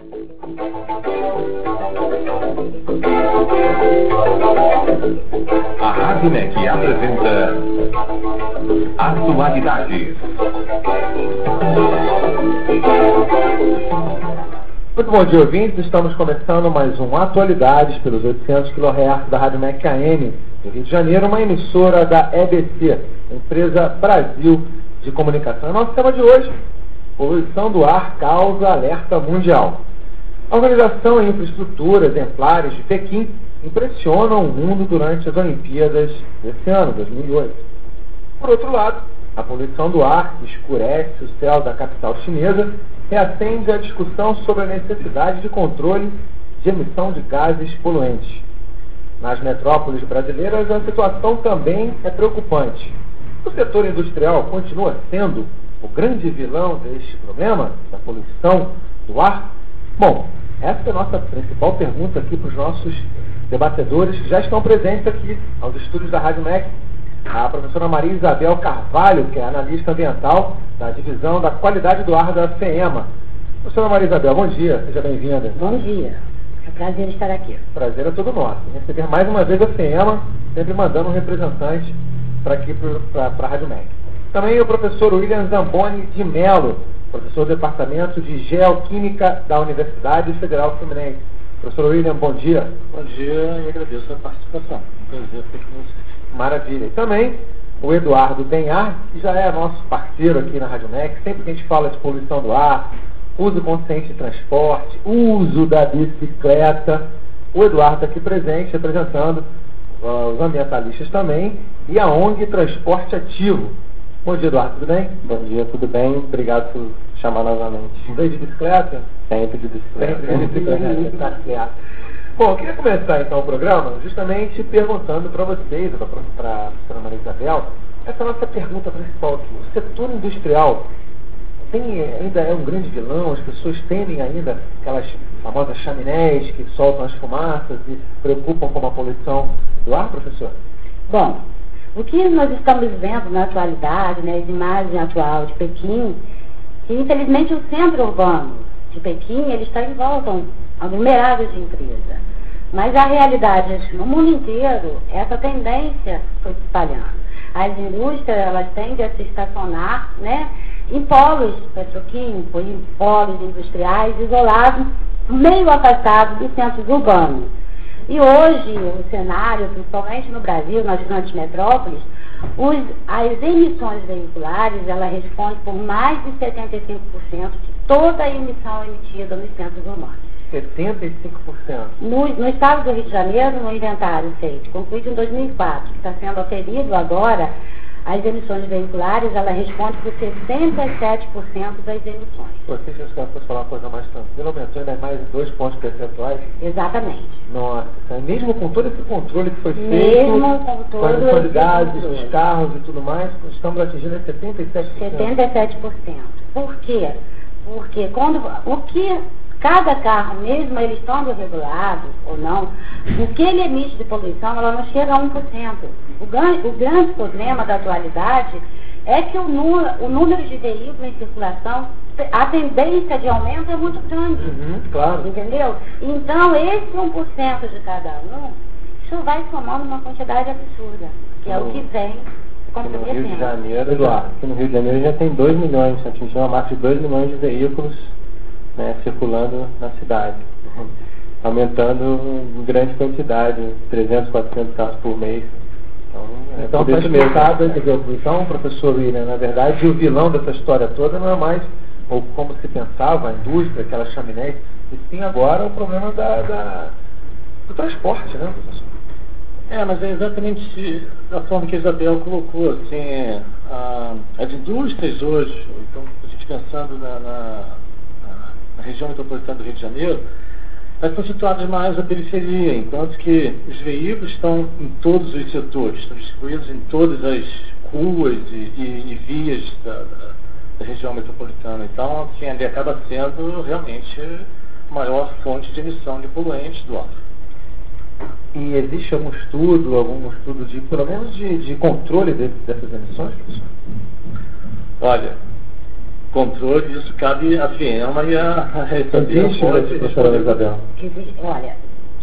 A Rádio MEC apresenta Atualidades. Muito bom dia, ouvintes. Estamos começando mais um Atualidades pelos 800 kHz da Rádio MEC AM do Rio de Janeiro, uma emissora da EBC, Empresa Brasil de Comunicação. Nosso tema de hoje, poluição do ar causa alerta mundial. A Organização e Infraestrutura Exemplares de Pequim impressionam o mundo durante as Olimpíadas desse ano, 2008. Por outro lado, a poluição do ar que escurece o céu da capital chinesa reacende a discussão sobre a necessidade de controle de emissão de gases poluentes. Nas metrópoles brasileiras, a situação também é preocupante. O setor industrial continua sendo o grande vilão deste problema, da poluição do ar? Bom, essa é a nossa principal pergunta aqui para os nossos debatedores que já estão presentes aqui aos estúdios da Rádio MEC. A professora Maria Isabel Carvalho, que é analista ambiental da Divisão da Qualidade do Ar da FEEMA. Professora Maria Isabel, bom dia, seja bem-vinda. Bom dia, é um prazer estar aqui. Prazer é todo nosso. Receber mais uma vez a FEEMA, sempre mandando um representante para aqui, para a Rádio MEC. Também o professor William Zamboni de Mello, professor do Departamento de Geoquímica da Universidade Federal Fluminense. Professor William, bom dia. Bom dia e agradeço a participação. Um prazer estar aqui com vocês. Maravilha. E também o Eduardo Benhar, que já é nosso parceiro aqui na Rádio MEC. Sempre que a gente fala de poluição do ar, uso consciente de transporte, uso da bicicleta, o Eduardo está aqui presente, representando os ambientalistas também, e a ONG Transporte Ativo. Bom dia, Eduardo, tudo bem? Bom dia, tudo bem? Obrigado por chamar novamente. Veio de bicicleta? Sempre de bicicleta. Sempre de bicicleta, tá certo. Bom, eu queria começar então o programa justamente perguntando para vocês, para a professora Maria Isabel, essa nossa pergunta principal aqui. O setor industrial ainda é um grande vilão? As pessoas temem ainda aquelas famosas chaminés que soltam as fumaças e preocupam com a poluição do ar, professor? Bom, o que nós estamos vendo na atualidade, né, as imagens atual de Pequim, que infelizmente o centro urbano de Pequim ele está em volta aglomerado de empresas. Mas a realidade no mundo inteiro, essa tendência foi se espalhando. As indústrias, elas tendem a se estacionar, né, em polos petroquímicos, em polos industriais, isolados, meio afastados dos centros urbanos. E hoje, o cenário, principalmente no Brasil, nas grandes metrópoles, as emissões veiculares, ela responde por mais de 75% de toda a emissão emitida nos centros urbanos. 75%? No estado do Rio de Janeiro, no inventário feito, concluído em 2004, que está sendo aferido agora, as emissões veiculares, ela responde por 67% das emissões. Você já fosse falar uma coisa mais tranquila, aumentou ainda mais 2 pontos percentuais? Exatamente. Nossa, mesmo com todo esse controle que foi feito, mesmo com todo a emissão de gases, dos carros e tudo mais, estamos atingindo 77%. 77%. Por quê? Porque cada carro, mesmo ele estando regulado ou não, o que ele emite de poluição, ela não chega a 1%. O grande problema da atualidade é que o número de veículos em circulação, a tendência de aumento é muito grande. Claro. Entendeu? Então, esse 1% de cada um, isso vai somando uma quantidade absurda, que é o que vem comprometendo. Aqui no Rio de Janeiro já tem 2 milhões, atingiu uma marca de 2 milhões de veículos, né, circulando na cidade, aumentando em grande quantidade, 300, 400 carros por mês. Então está explicado, entendeu? Então, professor William, na verdade, o vilão dessa história toda não é mais, ou como se pensava, a indústria, aquelas chaminés, e sim agora o problema do transporte, né, professor? Mas é exatamente da forma que a Isabel colocou, assim, as indústrias hoje, então a gente pensando na região metropolitana do Rio de Janeiro, elas estão situadas mais na periferia, enquanto que os veículos estão em todos os setores, estão distribuídos em todas as ruas e vias da região metropolitana. Então, assim, ali acaba sendo realmente a maior fonte de emissão de poluentes do ar. E existe algum estudo de, pelo menos de controle dessas emissões, professor? Olha, controle, isso cabe à FIEMA e a Existe, professora Isabel? Olha,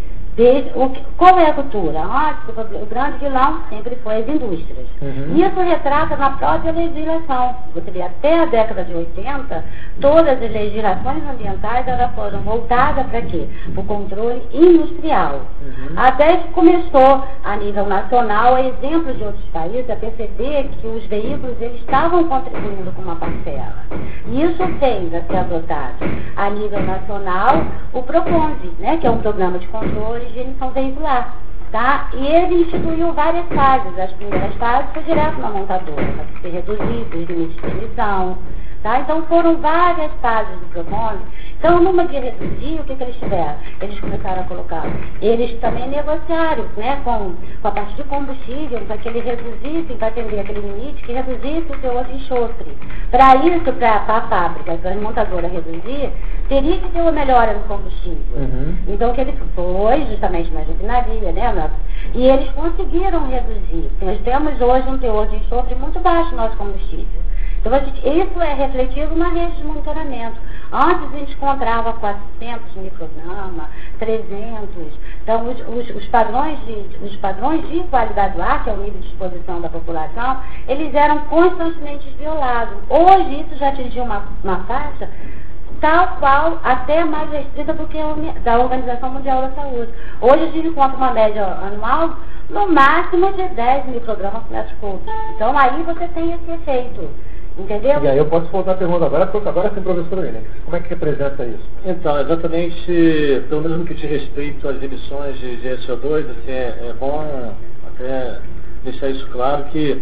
qual é a cultura? O grande vilão sempre foi as indústrias. Isso retrata na própria legislação. Você vê, até a década de 80, todas as legislações ambientais elas foram voltadas para quê? Para o controle industrial. Até que começou, a nível nacional, a exemplo de outros países, a perceber que os veículos eles estavam contribuindo com uma parcela. Isso fez a ser adotado a nível nacional o PROCONVE, né, que é um programa de controle de emissão veicular. Tá? E ele instituiu várias fases. As primeiras fases foi direto na montadora, para ser reduzido os limites de emissão. Tá? Então foram várias fases do PROCONVE. Então, numa de reduzir, o que eles tiveram? Eles começaram a colocar. Eles também negociaram, né, com a parte de combustível, para que eles reduzissem, para atender aquele limite, que reduzisse o teor de enxofre. Para isso, para a fábrica, para a montadora reduzir, teria que ter uma melhora no combustível. Então, o que ele foi justamente na refinaria, né? E eles conseguiram reduzir. Nós temos hoje um teor de enxofre muito baixo no nosso combustível. Então, isso é refletido na rede de monitoramento. Antes a gente encontrava 400 microgramas, 300. Então, os padrões de qualidade do ar, que é o nível de exposição da população, eles eram constantemente violados. Hoje isso já atingiu uma faixa tal qual, até mais restrita do que da Organização Mundial da Saúde. Hoje a gente encontra uma média anual no máximo de 10 microgramas por metro cúbico. Então aí você tem esse efeito. Entendeu? E aí eu posso voltar a pergunta agora, porque agora sim, professor William, como é que representa isso? Então, exatamente, pelo menos no que diz respeito às emissões de SO2, assim, é bom até deixar isso claro que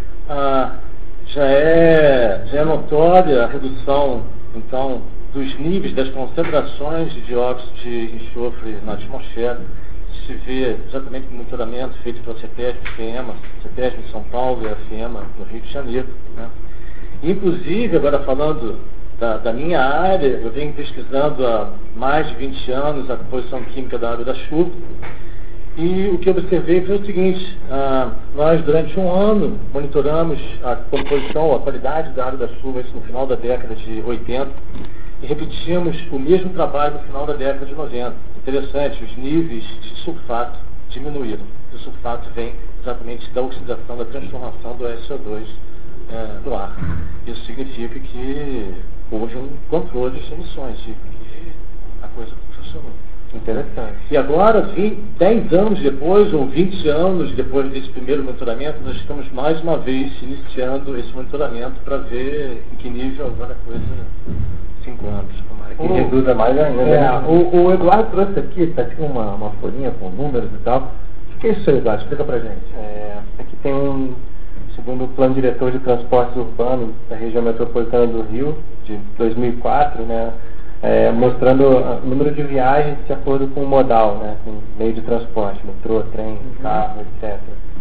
já é notória a redução, então, dos níveis, das concentrações de dióxido de enxofre na atmosfera. Se vê exatamente no monitoramento feito pela CETESB, FIEMA, CETESB em São Paulo e a FIEMA no Rio de Janeiro, né? Inclusive, agora falando da minha área, eu venho pesquisando há mais de 20 anos a composição química da água da chuva, e o que eu observei foi o seguinte: nós durante um ano monitoramos a composição, a qualidade da água da chuva, isso no final da década de 80, e repetimos o mesmo trabalho no final da década de 90. Interessante, os níveis de sulfato diminuíram. O sulfato vem exatamente da oxidação, da transformação do SO2 do ar. Isso significa que houve um controle de emissões, e que a coisa funcionou. Interessante. E agora, 10 anos depois, ou 20 anos depois desse primeiro monitoramento, nós estamos mais uma vez iniciando esse monitoramento para ver em que nível agora a coisa 5 anos. Tomara que reduza mais ainda. O Eduardo trouxe aqui, está aqui uma folhinha com números e tal. O que é isso, Eduardo? Explica pra gente. Aqui tem segundo o Plano Diretor de Transportes Urbanos da Região Metropolitana do Rio, de 2004, né, mostrando o número de viagens de acordo com o modal, né, com meio de transporte, metrô, trem, carro, etc.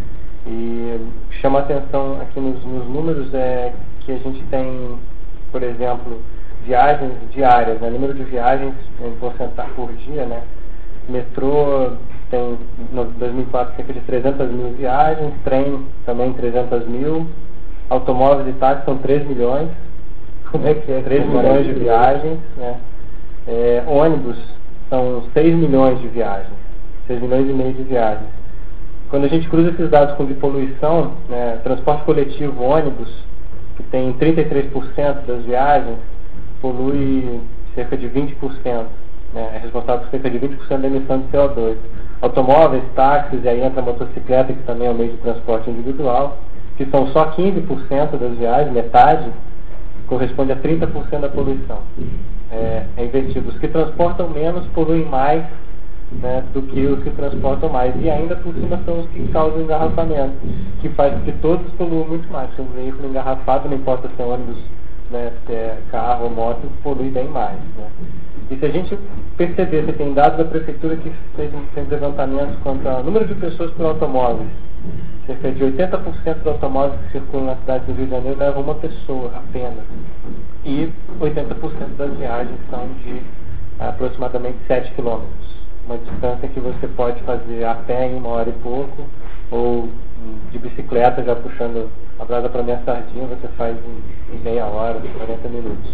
E chama a atenção aqui nos números que a gente tem, por exemplo, viagens diárias, né, número de viagens em porcentagem por dia, né, metrô tem, no 2004, cerca de 300 mil viagens, trem também 300 mil, automóveis e táxis são 3 milhões, como é que é? 3 milhões de viagens, né? Ônibus são 6 milhões de viagens, 6 milhões e meio de viagens. Quando a gente cruza esses dados com de poluição, né, transporte coletivo, ônibus, que tem 33% das viagens, polui cerca de 20%, né, é responsável por cerca de 20% da emissão de CO2. Automóveis, táxis, e aí entra a motocicleta, que também é um meio de transporte individual, que são só 15% das viagens, metade, corresponde a 30% da poluição. É invertido. Os que transportam menos poluem mais, né, do que os que transportam mais. E ainda por cima são os que causam engarrafamento, que faz com que todos poluam muito mais. Se um veículo engarrafado, não importa se é ônibus, né, se é carro ou moto, polui bem mais, né. E se a gente perceber, você tem dados da prefeitura que fez levantamentos quanto ao número de pessoas por automóveis. Cerca de 80% dos automóveis que circulam na cidade do Rio de Janeiro levam uma pessoa apenas. E 80% das viagens são de aproximadamente 7 quilômetros. Uma distância que você pode fazer a pé em 1 hora e pouco, ou de bicicleta, já puxando a brasa para minha sardinha você faz em meia hora, 40 minutos.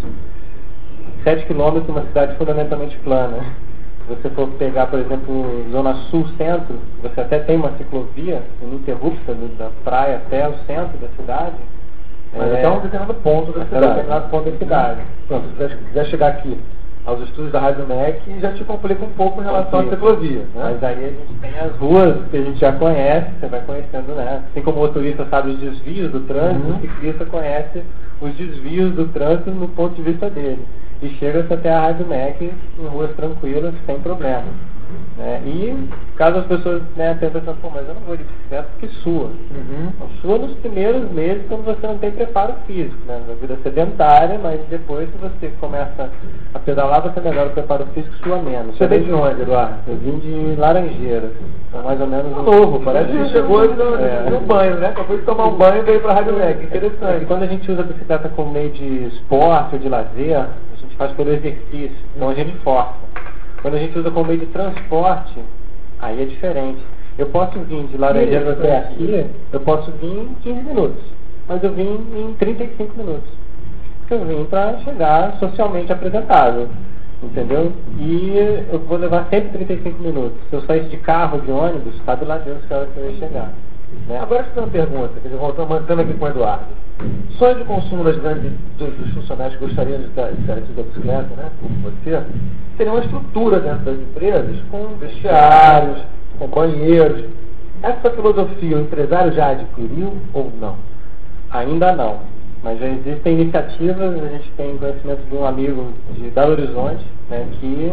7 quilômetros numa cidade fundamentalmente plana. Se você for pegar, por exemplo, zona sul-centro, você até tem uma ciclovia ininterrupta da praia até o centro da cidade. Mas até um determinado ponto da cidade. Até um determinado ponto da cidade. Pronto, se você quiser chegar aqui aos estúdios da Rádio MEC, já te complica um pouco em relação à ciclovia. Né? Mas aí a gente tem as ruas que a gente já conhece, você vai conhecendo, né? Assim como o motorista sabe os desvios do trânsito, o ciclista conhece os desvios do trânsito no ponto de vista dele. E chega-se até a Rádio MEC em ruas tranquilas, sem problema. Né? E caso as pessoas tentam pensar, pô, mas eu não vou de bicicleta porque sua. Então, sua nos primeiros meses quando você não tem preparo físico, né? Na vida sedentária, mas depois que você começa a pedalar, você melhora o preparo físico, sua menos. Você veio de onde, Eduardo? Eu vim de Laranjeiras, então mais ou menos... Novo, parece que chegou de um banho, né? Acabou de tomar um banho e veio para a Rádio MEC, interessante. E quando a gente usa a bicicleta como meio de esporte ou de lazer, a gente faz pelo exercício, então a gente força. Quando a gente usa como meio de transporte, aí é diferente. Eu posso vir de Laranjeiras até aqui, eu posso vir em 15 minutos, mas eu vim em 35 minutos. Porque eu vim para chegar socialmente apresentável, entendeu? E eu vou levar sempre 35 minutos. Se eu saísse de carro, de ônibus, sabe lá Deus que hora que eu ia chegar. Né? Agora eu uma pergunta, quer dizer, voltando aqui com o Eduardo. Sonho de consumo dos funcionários que gostariam de da bicicleta, né, como você, seria uma estrutura dentro das empresas com vestiários, com banheiros. Essa filosofia o empresário já adquiriu ou não? Ainda não, mas já existem iniciativas. A gente tem conhecimento de um amigo de Belo Horizonte, né, que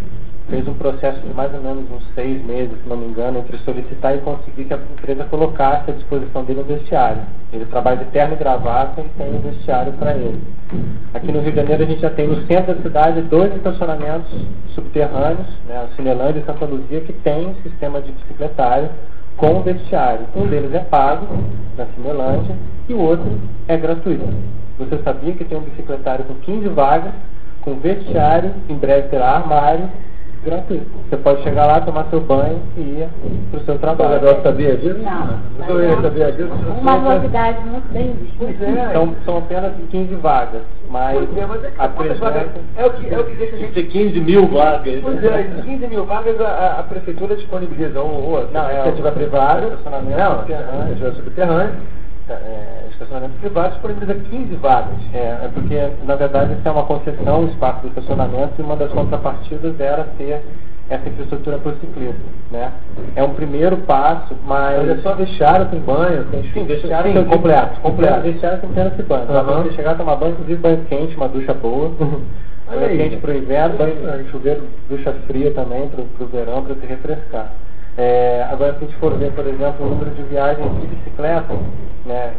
fez um processo de mais ou menos uns 6 meses, se não me engano, entre solicitar e conseguir que a empresa colocasse à disposição dele um vestiário. Ele trabalha de terno e gravata e tem um vestiário para ele. Aqui no Rio de Janeiro a gente já tem no centro da cidade 2 estacionamentos subterrâneos, né, o Cinelândia e Santa Luzia, que tem um sistema de bicicletário com vestiário. Um deles é pago, na Cinelândia, e o outro é gratuito. Você sabia que tem um bicicletário com 15 vagas, com vestiário, em breve terá armário, gratuito. Você pode chegar lá, tomar seu banho e ir para o seu trabalho. Você sabia disso? Não. Eu sabia disso. Uma novidade muito bem Pois vista. é. Então, são apenas 15 vagas, mas a presença... É o que deixa a gente... De 15 mil vagas. Pois é, 15 mil vagas a prefeitura disponibiliza ou Não, é iniciativa privada, estacionamento subterrâneo, estacionamento privado disponibiliza 15 vagas. É porque, na verdade, isso é uma concessão, o espaço do estacionamento, e uma das contrapartidas era ter essa infraestrutura para o ciclista, né? É um primeiro passo, mas é só vestiário, tem banho, tem vestiário sim, completo. Vestiário tem apenas esse banho. Pra você chegar a tomar banho, inclusive banho quente, uma ducha boa. Banho quente para o inverno, banho chuveiro, ducha fria também para o verão, para se refrescar. Agora, se a gente for ver, por exemplo, o número de viagens de bicicleta, né,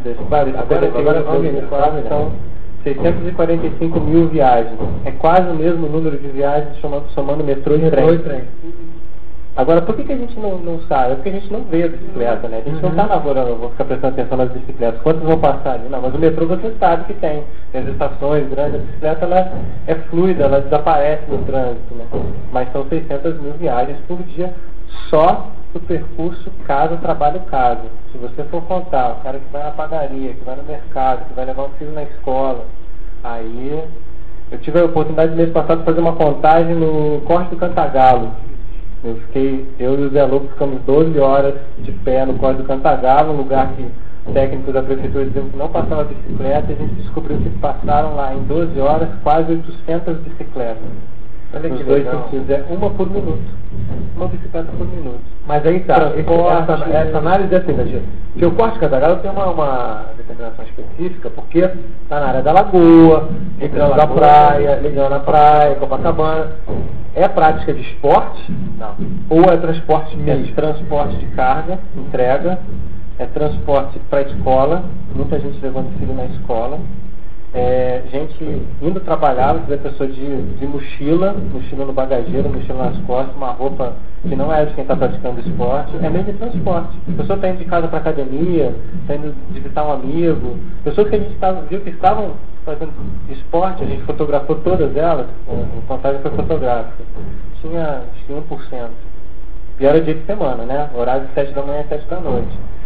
agora são 645 mil viagens. É quase o mesmo número de viagens somando metrô e trem. Agora, por que a gente não sai? É porque a gente não vê a bicicleta, né? A gente não está na rua, não vou ficar prestando atenção nas bicicletas. Quantas vão passar ali? Não, mas o metrô você sabe que tem. Tem as estações grandes, a bicicleta ela é fluida, ela desaparece no trânsito, né? Mas são 600 mil viagens por dia só do percurso casa-trabalho-casa. Se você for contar o cara que vai na padaria, que vai no mercado, que vai levar um filho na escola, aí... Eu tive a oportunidade no mês passado de fazer uma contagem no Corte do Cantagalo. Eu e o Zé Lobo ficamos 12 horas de pé no Corte do Cantagalo, um lugar que técnicos da prefeitura diziam que não passava bicicleta, e a gente descobriu que passaram lá em 12 horas quase 800 bicicletas. Olha que Nos dois legal. sentidos, é uma por minuto. Uma bicicleta por minuto. Mas aí tá, Transporte, essa análise é assim, porque o Corte Cantagalo tem uma determinação específica, porque está na área da lagoa, entrando na praia, ligando na praia, Copacabana. É prática de esporte? Não. Ou é transporte mesmo? É transporte de carga, entrega, é transporte para escola, muita gente levando filho na escola, gente indo trabalhar, você vê pessoa de mochila no bagageiro, mochila nas costas, uma roupa que não é de quem está praticando esporte, é meio de transporte. A pessoa está indo de casa para academia, está indo visitar um amigo, pessoas que a gente viu que estavam fazendo esporte, a gente fotografou todas elas, a contagem foi fotográfica, tinha acho que 1%. E era dia de semana, né? Horário de 7 da manhã a 7 da noite.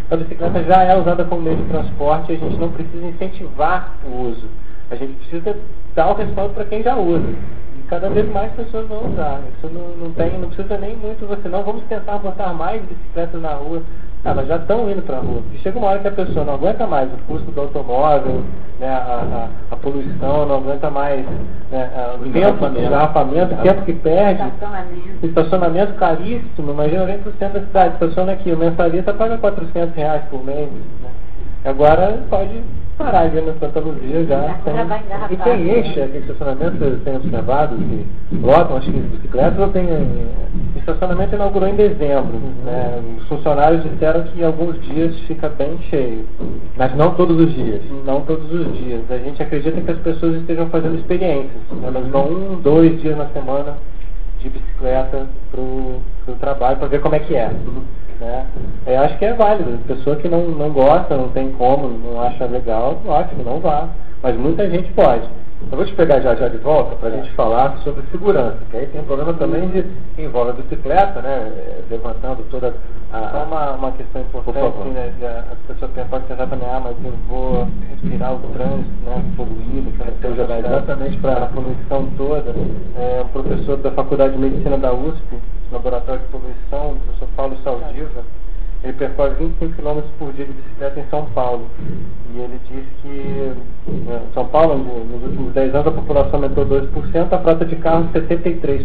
a bicicleta já é usada como meio de transporte e a gente não precisa incentivar o uso. A gente precisa dar o respaldo para quem já usa. E cada vez mais pessoas vão usar. Isso não precisa nem muito você não. Vamos tentar botar mais bicicletas na rua. Elas já estão indo para a rua. E chega uma hora que a pessoa não aguenta mais o custo do automóvel, né, a poluição, não aguenta mais, né, o engarrafamento, o tempo que perde. Estacionamento caríssimo. Imagina o centro da cidade. Estaciona aqui, o mensalista paga R$400 por mês. Né? Agora pode parar ali na Santa Luzia já. E quem enche aquele estacionamento, tem observado que lotam as 15 bicicletas ou tem... O estacionamento inaugurou em dezembro. Né? Os funcionários disseram que em alguns dias fica bem cheio. Mas não todos os dias? Não todos os dias. A gente acredita que as pessoas estejam fazendo experiências. Elas vão 1, 2 dias na semana de bicicleta para o trabalho para ver como é que é. Né? Eu acho que é válido. Pessoa que não gosta, não tem como, não acha legal, ótimo, não vá. Mas muita gente pode. Eu vou te pegar já de volta para a gente falar sobre segurança, que aí tem um problema também que envolve a bicicleta, né? Levantando toda Só uma questão importante, assim, né? As pessoas podem pensar também, mas eu vou respirar o trânsito, né? Poluído, que eu jogar exatamente para a poluição toda. Um professor da Faculdade de Medicina da USP, Laboratório de Poluição, o professor Paulo Saldiva, ele percorre 25 km por dia de bicicleta em São Paulo. E ele diz que em São Paulo, nos últimos 10 anos, a população aumentou 2%, a frota de carros 73%.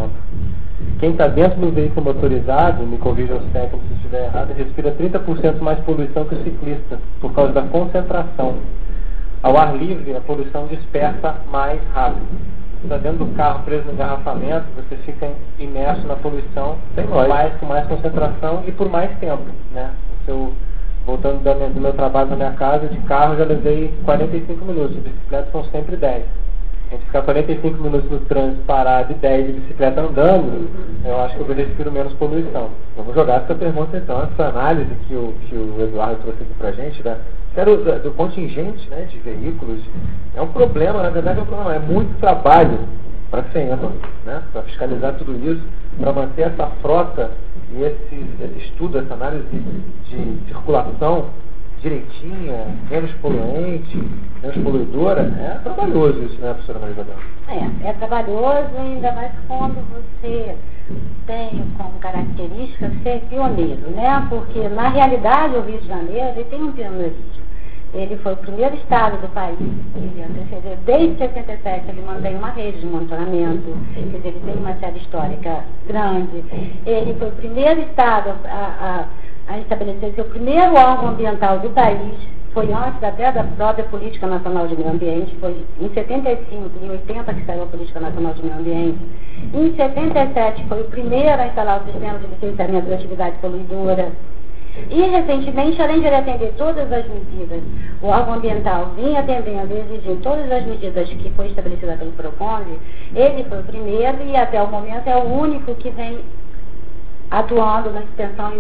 Quem está dentro do veículo motorizado, me corrija os técnicos se estiver errado, respira 30% mais poluição que o ciclista, por causa da concentração. Ao ar livre, a poluição dispersa mais rápido. Está dentro do carro preso no engarrafamento, você fica imerso na poluição com mais concentração e por mais tempo. Né? Voltando do meu trabalho na minha casa, de carro já levei 45 minutos, de bicicleta são sempre 10. A gente ficar 45 minutos no trânsito parado e 10 de bicicleta andando, eu acho que eu respiro menos poluição. Vamos jogar essa pergunta então, essa análise que o Eduardo trouxe aqui pra gente, né? Do contingente, né, de veículos. É um problema, na verdade é um problema, é muito trabalho para a FEMA, né, para fiscalizar tudo isso, para manter essa frota e esse estudo, essa análise de circulação direitinha, menos poluente, menos poluidora. É trabalhoso isso, né, professora Maria Isabel? É trabalhoso, ainda mais quando você tem como característica ser pioneiro, né? Porque na realidade o Rio de Janeiro ele tem um pioneirismo. Ele foi o primeiro estado do país, desde 67 ele mantém uma rede de monitoramento, quer dizer, ele tem uma série histórica grande. Ele foi o primeiro estado a estabelecer seu primeiro órgão ambiental do país, foi antes até da própria Política Nacional de Meio Ambiente, foi em 75 e 80 que saiu a Política Nacional de Meio Ambiente. Em 77 foi o primeiro a instalar o sistema de licenciamento de atividade poluidora. E, recentemente, além de ele atender todas as medidas, o órgão ambiental vinha atendendo e exigindo todas as medidas que foi estabelecida pelo PROCONVE, ele foi o primeiro e, até o momento, é o único que vem atuando na inspeção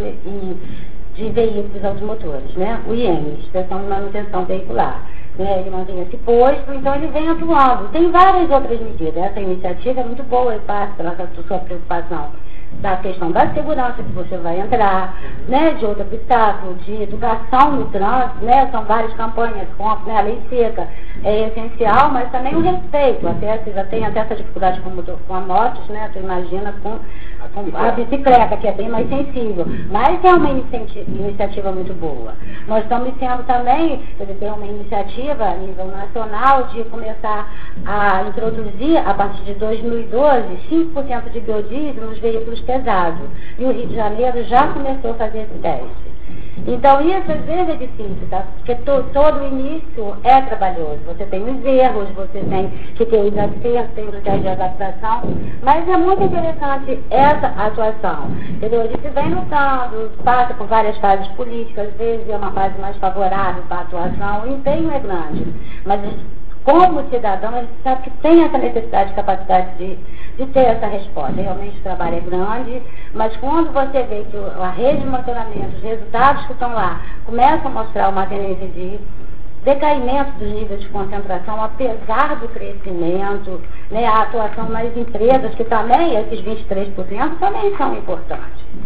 de veículos automotores, né? O IEM, Inspeção de Manutenção Veicular. Ele mantém esse posto, então ele vem atuando. Tem várias outras medidas. Essa iniciativa é muito boa, eu passo pela sua preocupação da questão da segurança que você vai entrar, né, de outro obstáculo, de educação no trânsito, né, são várias campanhas contra, né, a lei seca é essencial, mas também o respeito, até você já tem até essa dificuldade com a motos, né, tu imagina com a bicicleta, que é bem mais sensível, mas é uma iniciativa muito boa. Nós estamos tendo também, tem uma iniciativa a nível nacional de começar a introduzir, a partir de 2012, 5% de biodiesel nos veículos pesados. E o Rio de Janeiro já começou a fazer esse teste. Então, isso às vezes é difícil, tá? Porque todo o início é trabalhoso. Você tem os erros, você tem que ter os acertos, tem os testes de adaptação, mas é muito interessante essa atuação. Entendeu? A gente vem lutando, passa por várias fases políticas, às vezes é uma fase mais favorável para a atuação, o empenho é grande. Mas como cidadão, a gente sabe que tem essa necessidade de capacidade de ter essa resposta. Realmente o trabalho é grande, mas quando você vê que a rede de monitoramento, os resultados que estão lá, começam a mostrar uma tendência de decaimento dos níveis de concentração, apesar do crescimento, né, a atuação nas empresas, que também, esses 23%, também são importantes.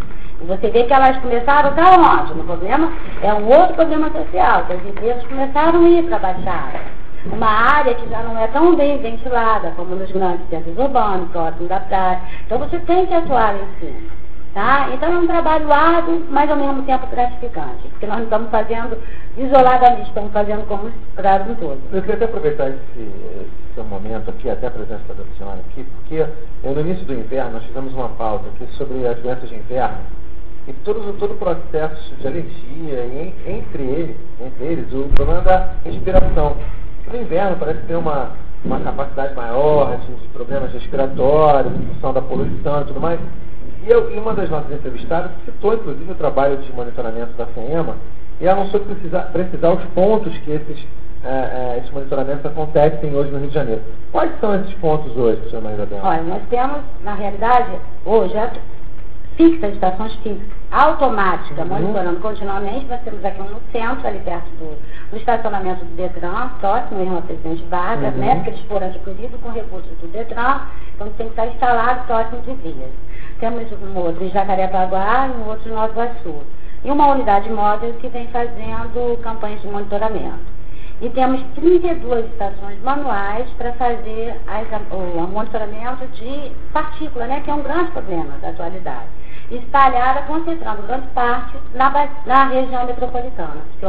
Você vê que elas começaram a estar onde? No problema, é um outro problema social, que as empresas começaram a ir para a Baixada. Uma área que já não é tão bem ventilada, como nos grandes centros urbanos, próximo da praia. Então você tem que atuar em cima. Tá? Então é um trabalho árduo, mas ao mesmo tempo gratificante, porque nós não estamos fazendo isoladamente, estamos fazendo como para um todo. Eu queria até aproveitar esse seu momento aqui, até a presença da senhora aqui, porque no início do inverno nós fizemos uma pauta aqui sobre as doenças de inverno e todo o processo de alergia, e entre eles o problema da respiração. No inverno parece ter uma capacidade maior de problemas respiratórios, em função da poluição e tudo mais. E uma das nossas entrevistadas citou, inclusive, o trabalho de monitoramento da FEEMA, e anunciou precisar os pontos que esses monitoramentos acontecem hoje no Rio de Janeiro. Quais são esses pontos hoje, professora Maria Isabel? Olha, nós temos, na realidade, hoje, fixas, estações fixas, automáticas, monitorando continuamente. Nós temos aqui um no centro, ali perto do estacionamento do Detran, próximo ao Presidente Vargas, né? Porque eles foram adquiridos com recursos do Detran, então tem que estar instalado próximo de vias. Temos um outro em Jacarepaguá e um outro em Nova Iguaçu. E uma unidade móvel que vem fazendo campanhas de monitoramento. E temos 32 estações manuais para fazer o monitoramento de partícula, né, que é um grande problema da atualidade. Espalhada, concentrando grande parte na região metropolitana, que é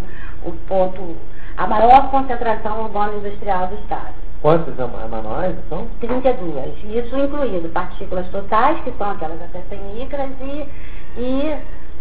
a maior concentração urbana industrial do estado. Quantas manuais, então? 32. Isso incluindo partículas totais, que são aquelas até 100 micras, e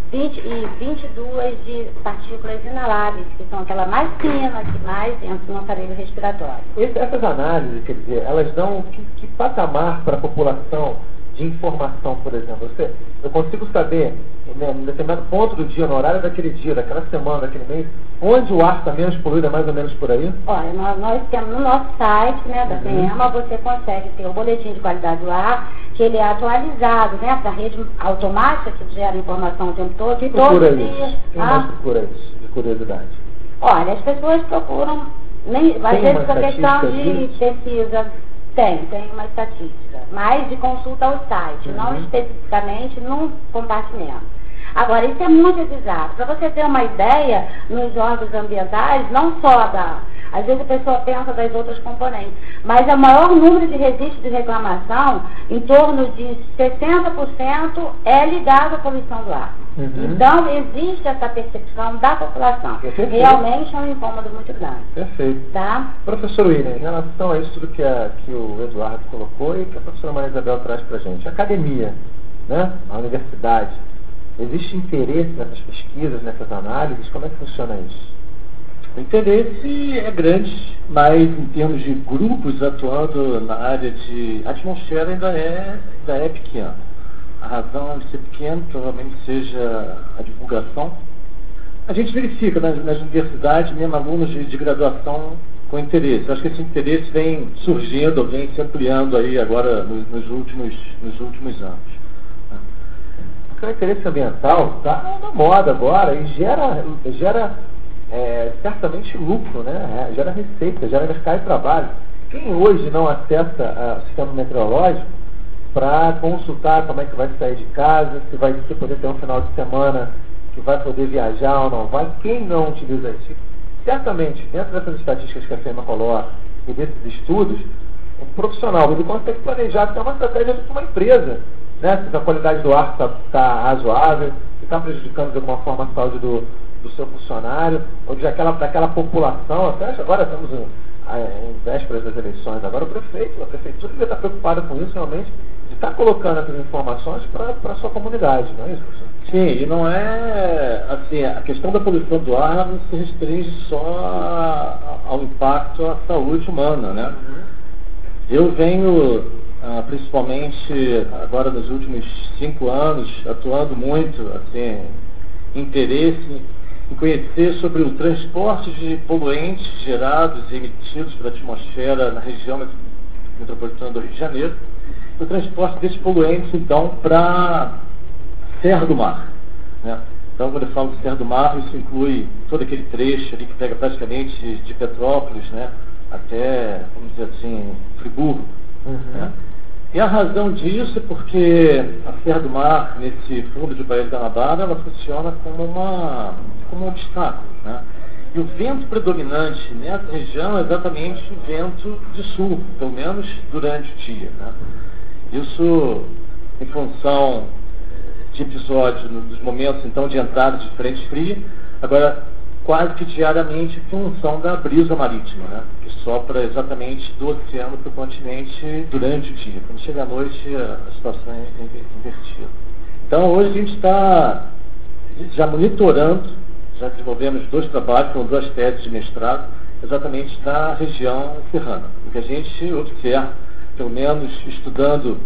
22 de partículas inaláveis, que são aquela mais fina, que mais entra no aparelho respiratório. Essas análises, quer dizer, elas dão que patamar para a população de informação, por exemplo? Eu consigo saber, em determinado ponto do dia, no horário daquele dia, daquela semana, daquele mês, onde o ar está menos poluído, é mais ou menos por aí? Olha, nós temos no nosso site, né, da FEEMA, você consegue ter o boletim de qualidade do ar, que ele é atualizado, né, para a rede automática, que gera informação o tempo todo. Quem procura isso? Quem mais procura isso, de curiosidade? Olha, as pessoas procuram, às vezes a questão de pesquisa, tem uma estatística, mas de consulta ao site, não especificamente num compartimento. Agora, isso é muito exato. Para você ter uma ideia, nos órgãos ambientais, não só às vezes a pessoa pensa das outras componentes, mas o maior número de registros de reclamação, em torno de 60%, é ligado à poluição do ar. Então, existe essa percepção da população. Realmente é um incômodo muito grande. Perfeito. Tá? Professor William, em relação a isso tudo que o Eduardo colocou e que a professora Maria Isabel traz para a gente, a academia, né, a universidade, existe interesse nessas pesquisas, nessas análises? Como é que funciona isso? O interesse é grande, mas em termos de grupos atuando na área de atmosfera ainda é pequeno. A razão de ser pequeno provavelmente seja a divulgação. A gente verifica nas universidades mesmo alunos de graduação com interesse. Acho que esse interesse vem surgindo, vem se ampliando aí agora nos últimos anos. Porque o interesse ambiental está na moda agora e gera certamente lucro, né? Gera receita, gera mercado de trabalho. Quem hoje não acessa o sistema meteorológico para consultar como é que vai sair de casa, se vai poder ter um final de semana que vai poder viajar ou não vai, quem não utiliza isso? Certamente, dentro dessas estatísticas que a FEEMA coloca e desses estudos, o profissional ele consegue planejar até uma estratégia de uma empresa, né? Se a qualidade do ar está razoável, se está prejudicando de alguma forma a saúde do seu funcionário, ou daquela população. Até agora estamos em vésperas das eleições, agora a prefeitura deve estar preocupada com isso realmente, de estar colocando essas informações para a sua comunidade, não é isso, professor? Sim, e não é assim, a questão da poluição do ar não se restringe só ao impacto à saúde humana, né? Eu venho, principalmente agora nos últimos 5 anos, atuando muito, assim, interesse em conhecer sobre o transporte de poluentes gerados e emitidos pela atmosfera na região metropolitana do Rio de Janeiro, o transporte desses poluentes, então, para Serra do Mar, né? Então, quando eu falo de Serra do Mar, isso inclui todo aquele trecho ali que pega praticamente de Petrópolis, né, até, vamos dizer assim, Friburgo, né? E a razão disso é porque a Serra do Mar, nesse fundo de Baía de Guanabara, ela funciona como um obstáculo, né? E o vento predominante nessa região é exatamente o vento de sul, pelo menos durante o dia, né? Isso em função de episódios, dos momentos então de entrada de frente fria, agora quase que diariamente em função da brisa marítima, né? Que sopra exatamente do oceano para o continente durante o dia. Quando chega à noite, a situação é invertida. Então hoje a gente está já monitorando, já desenvolvemos 2 trabalhos, com 2 teses de mestrado, exatamente na região serrana. O que a gente observa, pelo menos estudando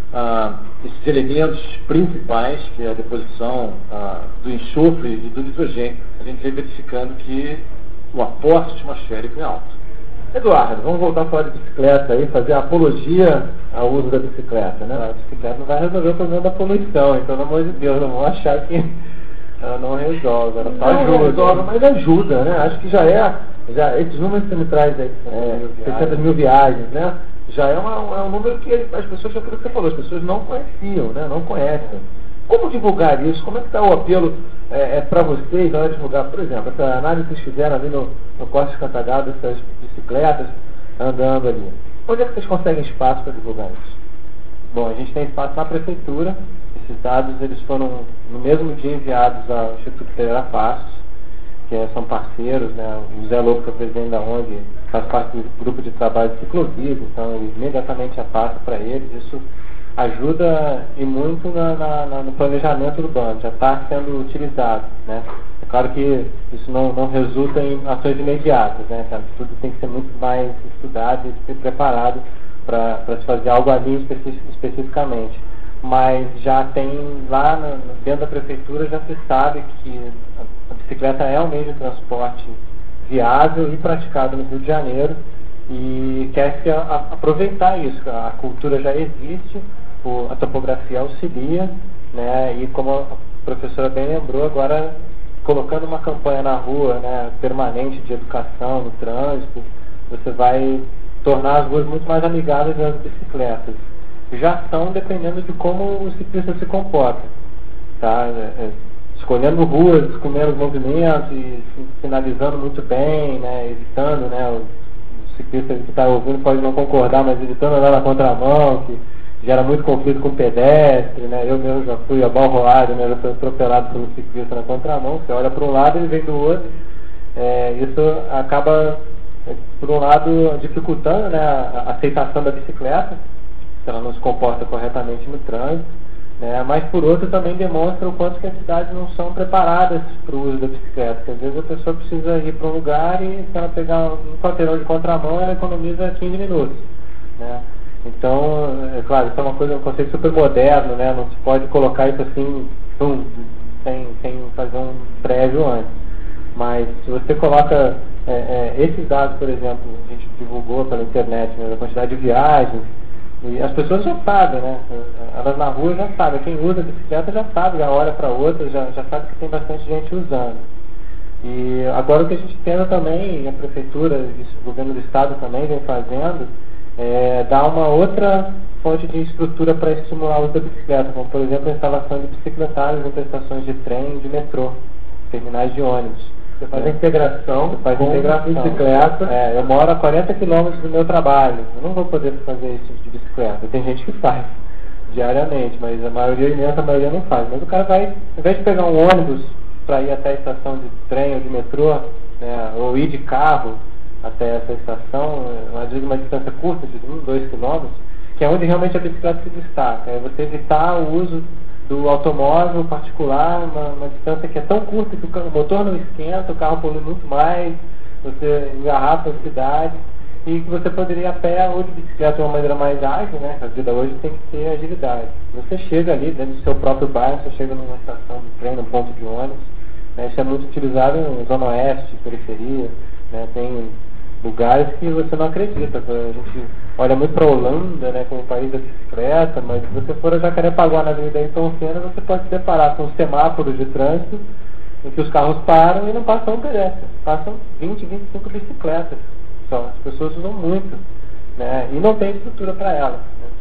esses elementos principais, que é a deposição do enxofre e do nitrogênio, a gente vem verificando que o aporte atmosférico é alto. Eduardo, vamos voltar a falar de bicicleta aí, fazer a apologia ao uso da bicicleta, né? A bicicleta não vai resolver o problema da poluição, então, pelo amor de Deus, não vão achar que ela não resolve, ela só ajuda. Não resolve, mas ajuda, né? Acho que já esses números que você me traz aí, 600 mil viagens, né? Já é um número que as pessoas, aquilo que você falou, as pessoas não conheciam, né? Não conhecem. Como divulgar isso? Como é que está o apelo para vocês na hora de divulgar? Por exemplo, essa análise que vocês fizeram ali no Corte Cantagado, essas bicicletas andando ali. Onde é que vocês conseguem espaço para divulgar isso? Bom, a gente tem espaço na prefeitura. Esses dados eles foram no mesmo dia enviados ao Instituto Pereira Passos, que são parceiros, né? O Zé Lobo, que é o presidente da ONG, faz parte do grupo de trabalho de ciclovias, então ele imediatamente passa para eles. Isso ajuda e muito no planejamento urbano, já está sendo utilizado, né? É claro que isso não resulta em ações imediatas, né? Tudo tem que ser muito mais estudado e ser preparado para se fazer algo ali especificamente. Mas já tem lá dentro da prefeitura, já se sabe que a bicicleta é um meio de transporte viável e praticado no Rio de Janeiro, e quer-se aproveitar isso. A cultura já existe, a topografia auxilia, né? E como a professora bem lembrou, agora colocando uma campanha na rua, né, permanente de educação no trânsito, você vai tornar as ruas muito mais amigáveis às bicicletas. Já são dependendo de como o ciclista se comporta, tá? Escolhendo ruas com menos movimentos e sinalizando muito bem, né? Evitando, né? O ciclista que está ouvindo pode não concordar, mas evitando andar na contramão, que gera muito conflito com o pedestre, né? Eu mesmo já fui abalroado, né? Já fui atropelado pelo ciclista na contramão. Você olha para um lado e ele vem do outro. Isso acaba, por um lado, dificultando, né, a aceitação da bicicleta, se ela não se comporta corretamente no trânsito, né? Mas por outro também demonstra o quanto que as cidades não são preparadas para o uso da bicicleta, porque às vezes a pessoa precisa ir para um lugar e se ela pegar um quarteirão de contramão, ela economiza 15 minutos, né? Então, é claro, isso é um conceito super moderno, né? Não se pode colocar isso assim sem fazer um prévio antes. Mas se você coloca esses dados, por exemplo, a gente divulgou pela internet, né, a quantidade de viagens, e as pessoas já sabem, né? Elas na rua já sabem, quem usa a bicicleta já sabe, já olha para outra, já sabe que tem bastante gente usando. E agora o que a gente tenta também, a prefeitura, o governo do estado também vem fazendo, dar uma outra fonte de estrutura para estimular o uso da bicicleta, como por exemplo a instalação de bicicletários em estações de trem e de metrô, terminais de ônibus. Você faz a integração com bicicleta. Eu moro a 40 quilômetros do meu trabalho, eu não vou poder fazer isso de bicicleta. Tem gente que faz diariamente, mas a imensa maioria não faz. Mas o cara vai, ao invés de pegar um ônibus para ir até a estação de trem ou de metrô, né, ou ir de carro até essa estação, uma distância curta de 1, 2 quilômetros, que é onde realmente a bicicleta se destaca. É você evitar o uso do automóvel particular, uma distância que é tão curta que o motor não esquenta, o carro polui muito mais, você engarrafa a cidade, e que você poderia ir a pé ou de bicicleta de uma maneira mais ágil, né? A vida hoje tem que ter agilidade. Você chega ali dentro do seu próprio bairro, você chega numa estação de trem, num ponto de ônibus, né? Isso é muito utilizado em zona oeste, periferia, né? Tem lugares que você não acredita. A gente olha muito para a Holanda, né, como o país da bicicleta, mas se você for a Jacarepaguá na Avenida Ayrton Senna, você pode se deparar com semáforos de trânsito em que os carros param e não passam um pedestre, passam 20, 25 bicicletas só. As pessoas usam muito, né, e não tem estrutura para elas, né.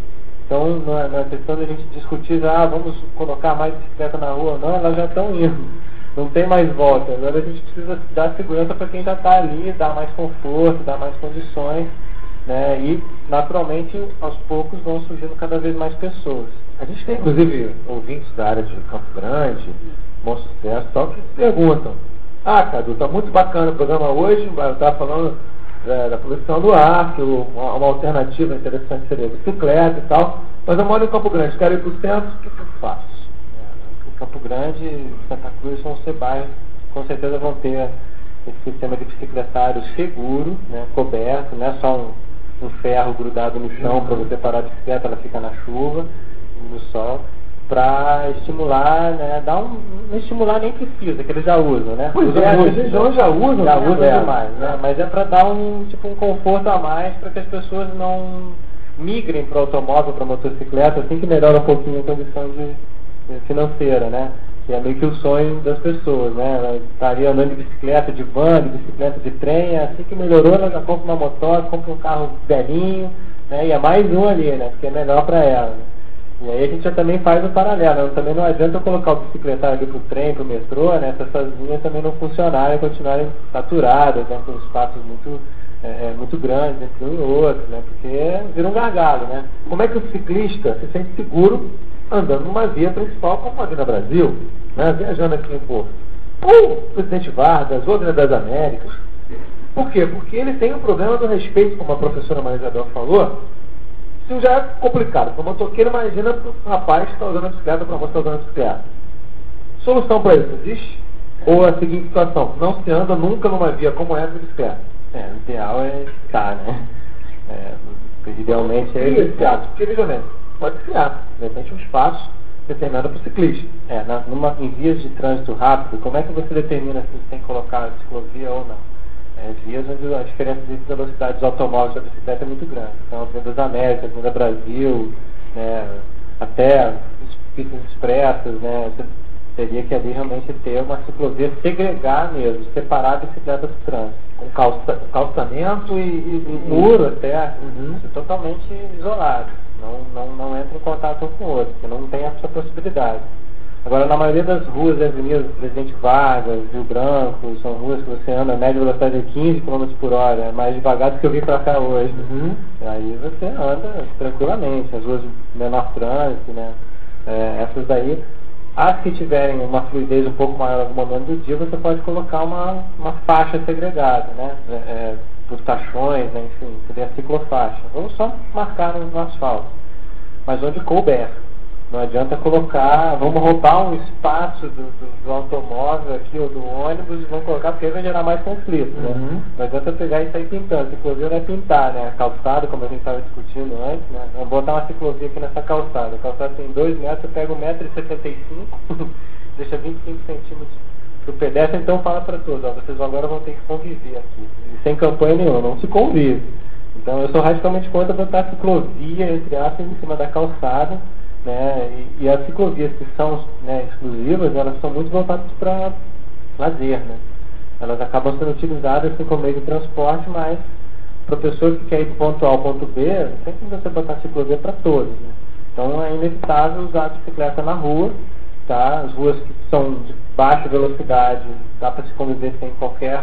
Então, não é questão de a gente discutir, vamos colocar mais bicicleta na rua. Não, elas já estão indo. Não tem mais volta. Agora a gente precisa dar segurança para quem já está ali, dar mais conforto, dar mais condições, né? E, naturalmente, aos poucos vão surgindo cada vez mais pessoas. A gente tem, inclusive, ouvintes da área de Campo Grande, Bom Sucesso, tal, que perguntam: Cadu, tá muito bacana o programa hoje, tá falando da poluição do ar, que uma alternativa interessante seria a bicicleta e tal, mas eu moro em Campo Grande, quero ir para o centro, o que eu faço? Campo Grande, Santa Cruz são os bairros, com certeza vão ter esse sistema de bicicletário seguro, né, coberto, não é só um ferro grudado no chão para você parar a bicicleta, ela fica na chuva, no sol, para estimular, né, não estimular nem precisa, que eles já usam, né? Pois usam é, muito, eles já usam demais, né? Mas é para dar um conforto a mais para que as pessoas não migrem para o automóvel, para a motocicleta, assim que melhora um pouquinho a condição financeira, né? Que é meio que o sonho das pessoas, né? Ela estaria andando de bicicleta, de van, de bicicleta, de trem, assim que melhorou, ela já compra uma moto, compra um carro velhinho, né? E é mais um ali, né? Porque é melhor para ela, né? E aí a gente já também faz o paralelo, né? Também não adianta eu colocar o bicicletário ali pro trem, pro metrô, né? Se essas linhas também não funcionarem, continuarem saturadas, né? Com espaços muito grandes entre um e outro, né? Porque vira um gargalo, né? Como é que o ciclista se sente seguro andando numa via principal como a Avenida Brasil, né? Viajando aqui em Porto? Ou Presidente Vargas, ou Avenida das Américas? Por quê? Porque ele tem um problema do respeito, como a professora Maria Isabel falou. Isso já é complicado. Para o motoqueiro, imagina o rapaz que está usando a bicicleta, para a moça que está usando a bicicleta. Solução para isso existe? Ou é a seguinte situação: não se anda nunca numa via como essa de bicicleta? O ideal é estar, né? Idealmente é evitar. Porque, vejamente, pode criar, de repente, um espaço determinado para o ciclista. Em vias de trânsito rápido, como é que você determina se você tem que colocar a ciclovia ou não? Vias onde a diferença de velocidade dos automóveis da bicicleta é muito grande. Então, a Avenida das Américas, a Avenida Brasil, né, até as pistas expressas, né, você teria que ali realmente ter uma ciclovia, segregar mesmo, separar a bicicleta do trânsito. Com calçamento e muro até, totalmente isolado. Não entra em contato um com o outro, porque não tem essa possibilidade. Agora, na maioria das ruas e avenidas, Presidente Vargas, Rio Branco, são ruas que você anda a média velocidade de 15 km por hora, é mais devagar do que eu vim para cá hoje. Aí você anda tranquilamente, as ruas de menor trânsito, né? Essas daí, as que tiverem uma fluidez um pouco maior no momento do dia, você pode colocar uma faixa segregada, né? Por tachões, né? Enfim, seria a ciclofaixa. Ou só marcar no asfalto, mas onde couber. Não adianta colocar, vamos roubar um espaço do automóvel aqui ou do ônibus e vamos colocar, porque vai gerar mais conflito, né? Não adianta pegar e sair pintando. Ciclovia não é pintar, né? A calçada, como a gente estava discutindo antes, né? Vamos botar uma ciclovia aqui nessa calçada. A calçada tem 2 metros, eu pego 1,75 m, deixa 25 centímetros para o pedestre, então fala para todos, vocês agora vão ter que conviver aqui. E sem campanha nenhuma, não se convive. Então eu sou radicalmente contra botar ciclovia, entre aspas, em cima da calçada, né? E as ciclovias que são, né, exclusivas, elas são muito voltadas para lazer, né? Elas acabam sendo utilizadas assim, como meio de transporte, mas para a pessoa que quer ir do ponto A ao ponto B, sempre você botar ciclovia para todos, né? Então é inevitável usar a bicicleta na rua, tá? As ruas que são de baixa velocidade, dá para se conviver sem qualquer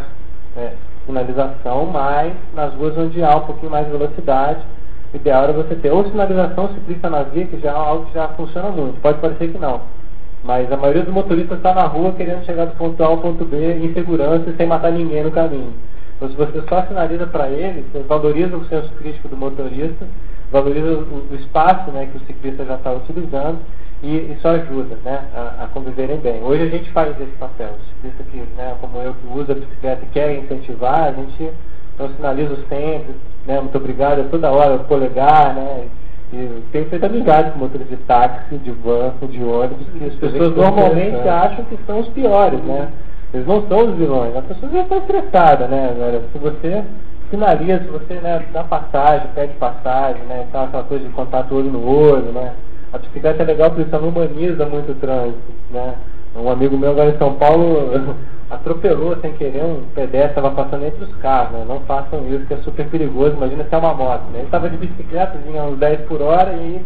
sinalização, mas nas ruas onde há um pouquinho mais de velocidade, o ideal era você ter ou sinalização ciclista na via, que já é algo que já funciona muito. Pode parecer que não, mas a maioria dos motoristas está na rua querendo chegar do ponto A ao ponto B em segurança e sem matar ninguém no caminho. Então, se você só sinaliza para ele, você valoriza o senso crítico do motorista, valoriza o espaço, né, que o ciclista já está utilizando, e isso ajuda, né, a conviverem bem. Hoje a gente faz esse papel. O ciclista que, né, como eu, que usa a bicicleta e quer incentivar, a gente então sinaliza sempre, né, muito obrigado, toda hora o polegar, né, e tenho feito amizade com motores de táxi, de van, de ônibus, que as pessoas normalmente acham que são os piores, né, eles não são os vilões, a pessoa já está estressada, né, agora, se você sinaliza, se você, né, dá passagem, pede passagem, né, então aquela coisa de contato olho no olho, né, a bicicleta é legal porque ela humaniza muito o trânsito, né, um amigo meu agora em São Paulo atropelou sem querer um pedestre, estava passando entre os carros, né? Não façam isso, que é super perigoso, imagina se é uma moto, né? Ele estava de bicicleta, vinha uns 10 por hora e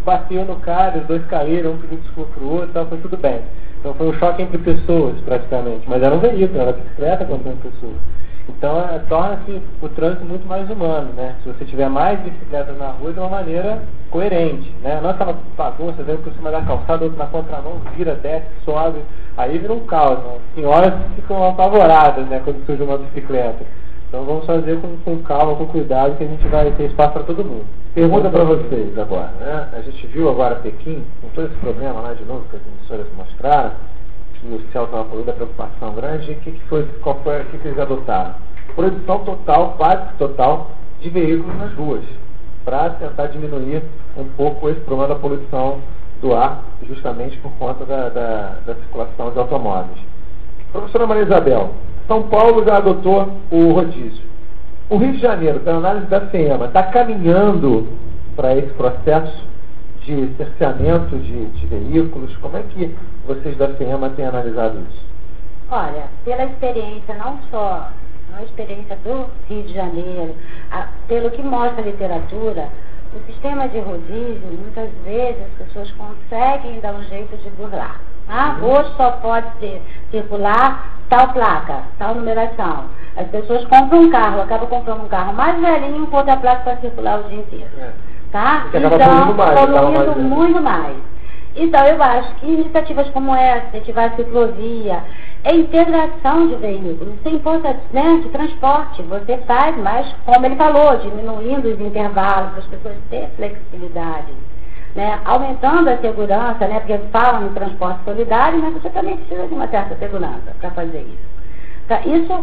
bateu no cara, os dois caíram, um pediu desculpa pro outro, então foi tudo bem. Então foi um choque entre pessoas, praticamente. Mas era um veículo, era bicicleta contra pessoas. Então torna-se o trânsito muito mais humano, né? Se você tiver mais bicicletas na rua de uma maneira coerente, né? Não é aquela bagunça, vem por cima da calçada, outro na contramão, vira, desce, sobe, aí vira um caos, né? Senhoras ficam apavoradas, né? Quando surge uma bicicleta. Então vamos fazer com calma, com cuidado, que a gente vai ter espaço para todo mundo. Pergunta para vocês agora, né? A gente viu agora Pequim, com todo esse problema lá de novo que as emissoras mostraram, que o céu estava poluído, a preocupação grande, o que eles adotaram? Proibição total, quase total, de veículos nas ruas, para tentar diminuir um pouco esse problema da poluição do ar, justamente por conta da circulação de automóveis. Professora Maria Isabel, São Paulo já adotou o rodízio. O Rio de Janeiro, pela análise da FEMA, está caminhando para esse processo de cerceamento de veículos. Como é que vocês da FEMA têm analisado isso? Olha, pela experiência, não só a experiência do Rio de Janeiro, pelo que mostra a literatura, o sistema de rodízio, muitas vezes as pessoas conseguem dar um jeito de burlar. Hoje só pode circular tal placa, tal numeração. As pessoas compram um carro, acabam comprando um carro mais velhinho com outra placa para circular o dia inteiro. Tá? Então, poluindo muito mais. Então, eu acho que iniciativas como essa, incentivar a ciclovia, é integração de veículos, isso é importante, né? De transporte, você faz, mas, como ele falou, diminuindo os intervalos para as pessoas terem flexibilidade, né? Aumentando a segurança, né? Porque falam em transporte solidário, mas você também precisa de uma certa segurança para fazer isso. Então,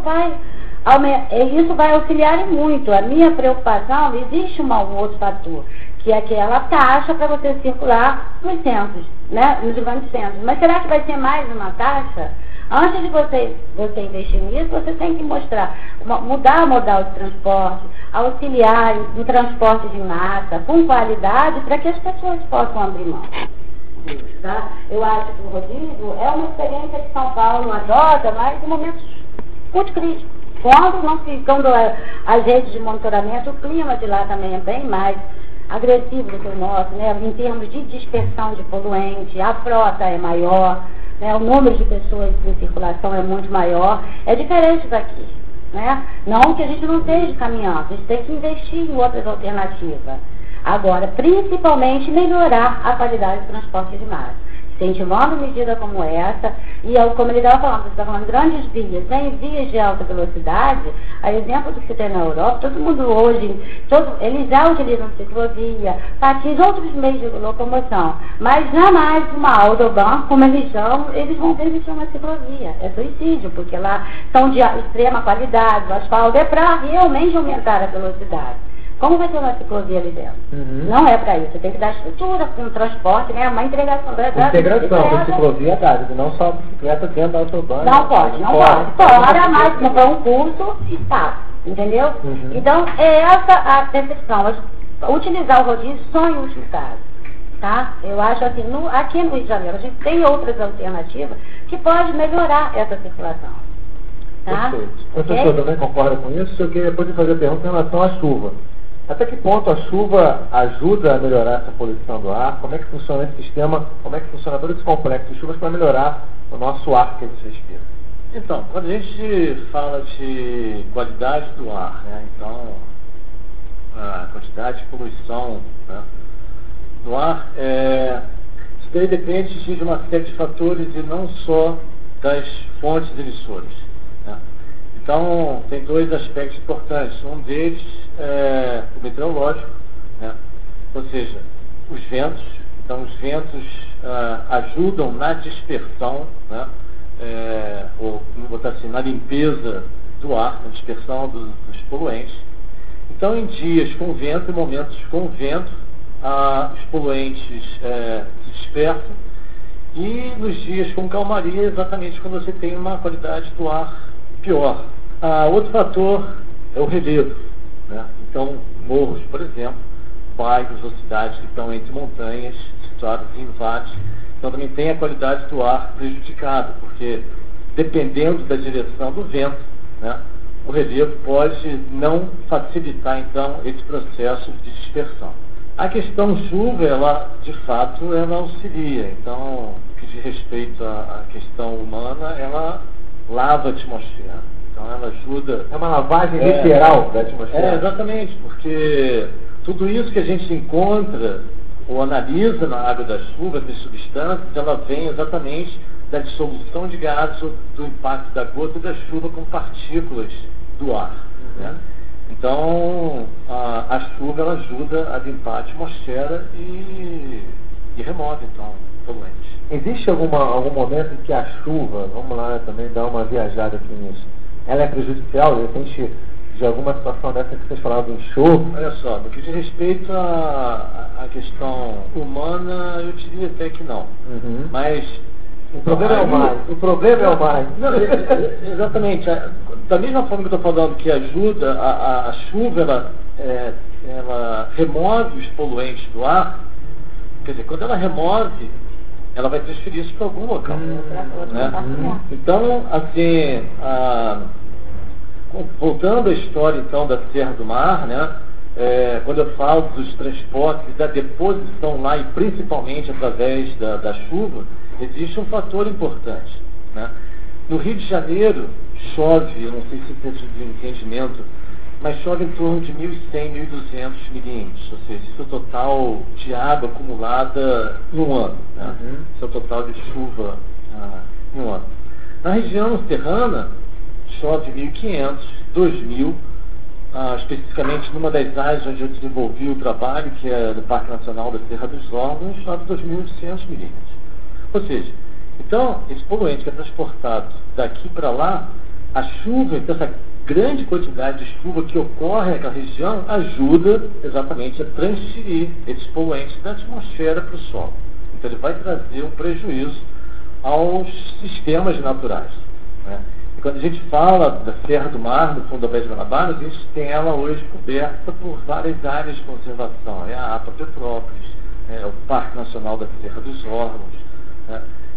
isso vai auxiliar em muito. A minha preocupação, existe um outro fator, que é aquela taxa para você circular nos centros, né? Nos grandes centros. Mas será que vai ser mais uma taxa? Antes de você investir nisso, você tem que mudar o modal de transporte, auxiliar em transporte de massa, com qualidade, para que as pessoas possam abrir mão. Tá? Eu acho que o rodízio é uma experiência que São Paulo adota, mas em momentos muito críticos. Quando as redes de monitoramento, o clima de lá também é bem mais agressivo do que o nosso, né? Em termos de dispersão de poluentes, a frota é maior, né? O número de pessoas em circulação é muito maior, é diferente daqui, né? Não que a gente não esteja caminhando, a gente tem que investir em outras alternativas. Agora, principalmente melhorar a qualidade do transporte de massa, incentivando medidas como essa, e como ele estava falando, você está falando grandes vias, né? Em vias de alta velocidade, a exemplo do que tem na Europa, todo mundo hoje, eles já utilizam ciclovia, patins, outros meios de locomoção, mas jamais uma autobahn, como eles chamam, eles vão permitir uma ciclovia. É suicídio, porque lá são de extrema qualidade, o asfalto é para realmente aumentar a velocidade. Como vai ter uma ciclovia ali dentro? Não é para isso. Você tem que dar estrutura com o transporte, né? Uma integração com ciclovia, não só a bicicleta dentro da autobahn. Não pode. Fora, mas comprar um curso e está. Entendeu? Então, é essa a percepção. Utilizar o rodízio só em último caso. Tá? Eu acho assim, aqui no Rio de Janeiro, a gente tem outras alternativas que podem melhorar essa circulação. Tá? Perfeito. O professor também concorda com isso? Eu queria depois fazer a pergunta em relação à chuva. Até que ponto a chuva ajuda a melhorar essa poluição do ar? Como é que funciona esse sistema? Como é que funciona todo esse complexo de chuvas para melhorar o nosso ar que a gente respira? Então, quando a gente fala de qualidade do ar, né? Então, a quantidade de poluição, né, do ar, isso daí depende de uma série de fatores e não só das fontes emissoras. Né? Então, tem dois aspectos importantes. Um deles é o meteorológico, né? Ou seja, os ventos. Então, os ventos ajudam na dispersão, né? Ou, vamos botar assim, na limpeza do ar, na dispersão dos poluentes. Então, em dias com vento e momentos com vento, os poluentes se dispersam. E nos dias com calmaria, exatamente quando você tem uma qualidade do ar pior. Outro fator é o relevo. Né? Então, morros, por exemplo, bairros ou cidades que estão entre montanhas, situados em vales, então também tem a qualidade do ar prejudicada, porque dependendo da direção do vento, né, o relevo pode não facilitar, então, esse processo de dispersão. A questão chuva, ela, de fato, ela auxilia. Então, no que diz respeito à questão humana, ela lava a atmosfera. Então, ela ajuda... É uma lavagem literal da atmosfera. Exatamente, porque tudo isso que a gente encontra ou analisa na água da chuva, essas substâncias, ela vem exatamente da dissolução de gases, do impacto da gota da chuva com partículas do ar. Né? Então, a chuva ela ajuda a limpar a atmosfera e remove, então, poluentes. Existe algum momento em que a chuva, vamos lá também dar uma viajada aqui nisso, ela é prejudicial, de repente, de alguma situação dessa que vocês falaram do enxofre? Olha só, no que diz respeito à questão humana, eu diria até que não. Mas o problema é o mais. O problema é o mais. Não, exatamente. Da mesma forma que eu estou falando que ajuda, a chuva ela remove os poluentes do ar, quer dizer, quando ela remove, ela vai transferir isso para algum local. Né? Então, assim, voltando à história então da Serra do Mar, né? Quando eu falo dos transportes e da deposição lá, e principalmente através da chuva, existe um fator importante. Né? No Rio de Janeiro, chove, eu não sei se você tem entendimento, mas chove em torno de 1.100, 1.200 milímetros, ou seja, isso é o total de água acumulada em um ano. Né? Isso é o total de chuva em um ano. Na região serrana, chove 1.500, 2.000, especificamente numa das áreas onde eu desenvolvi o trabalho, que é do Parque Nacional da Serra dos Órgãos, chove 2.800 milímetros. Ou seja, então, esse poluente que é transportado daqui para lá, a chuva, então essa grande quantidade de chuva que ocorre naquela região, ajuda exatamente a transferir esses poluentes da atmosfera para o solo. Então ele vai trazer um prejuízo aos sistemas naturais. Né? E quando a gente fala da Serra do Mar, no fundo da Baía de Guanabara, a gente tem ela hoje coberta por várias áreas de conservação. É a APA Petrópolis, é o Parque Nacional da Serra dos Órgãos, né?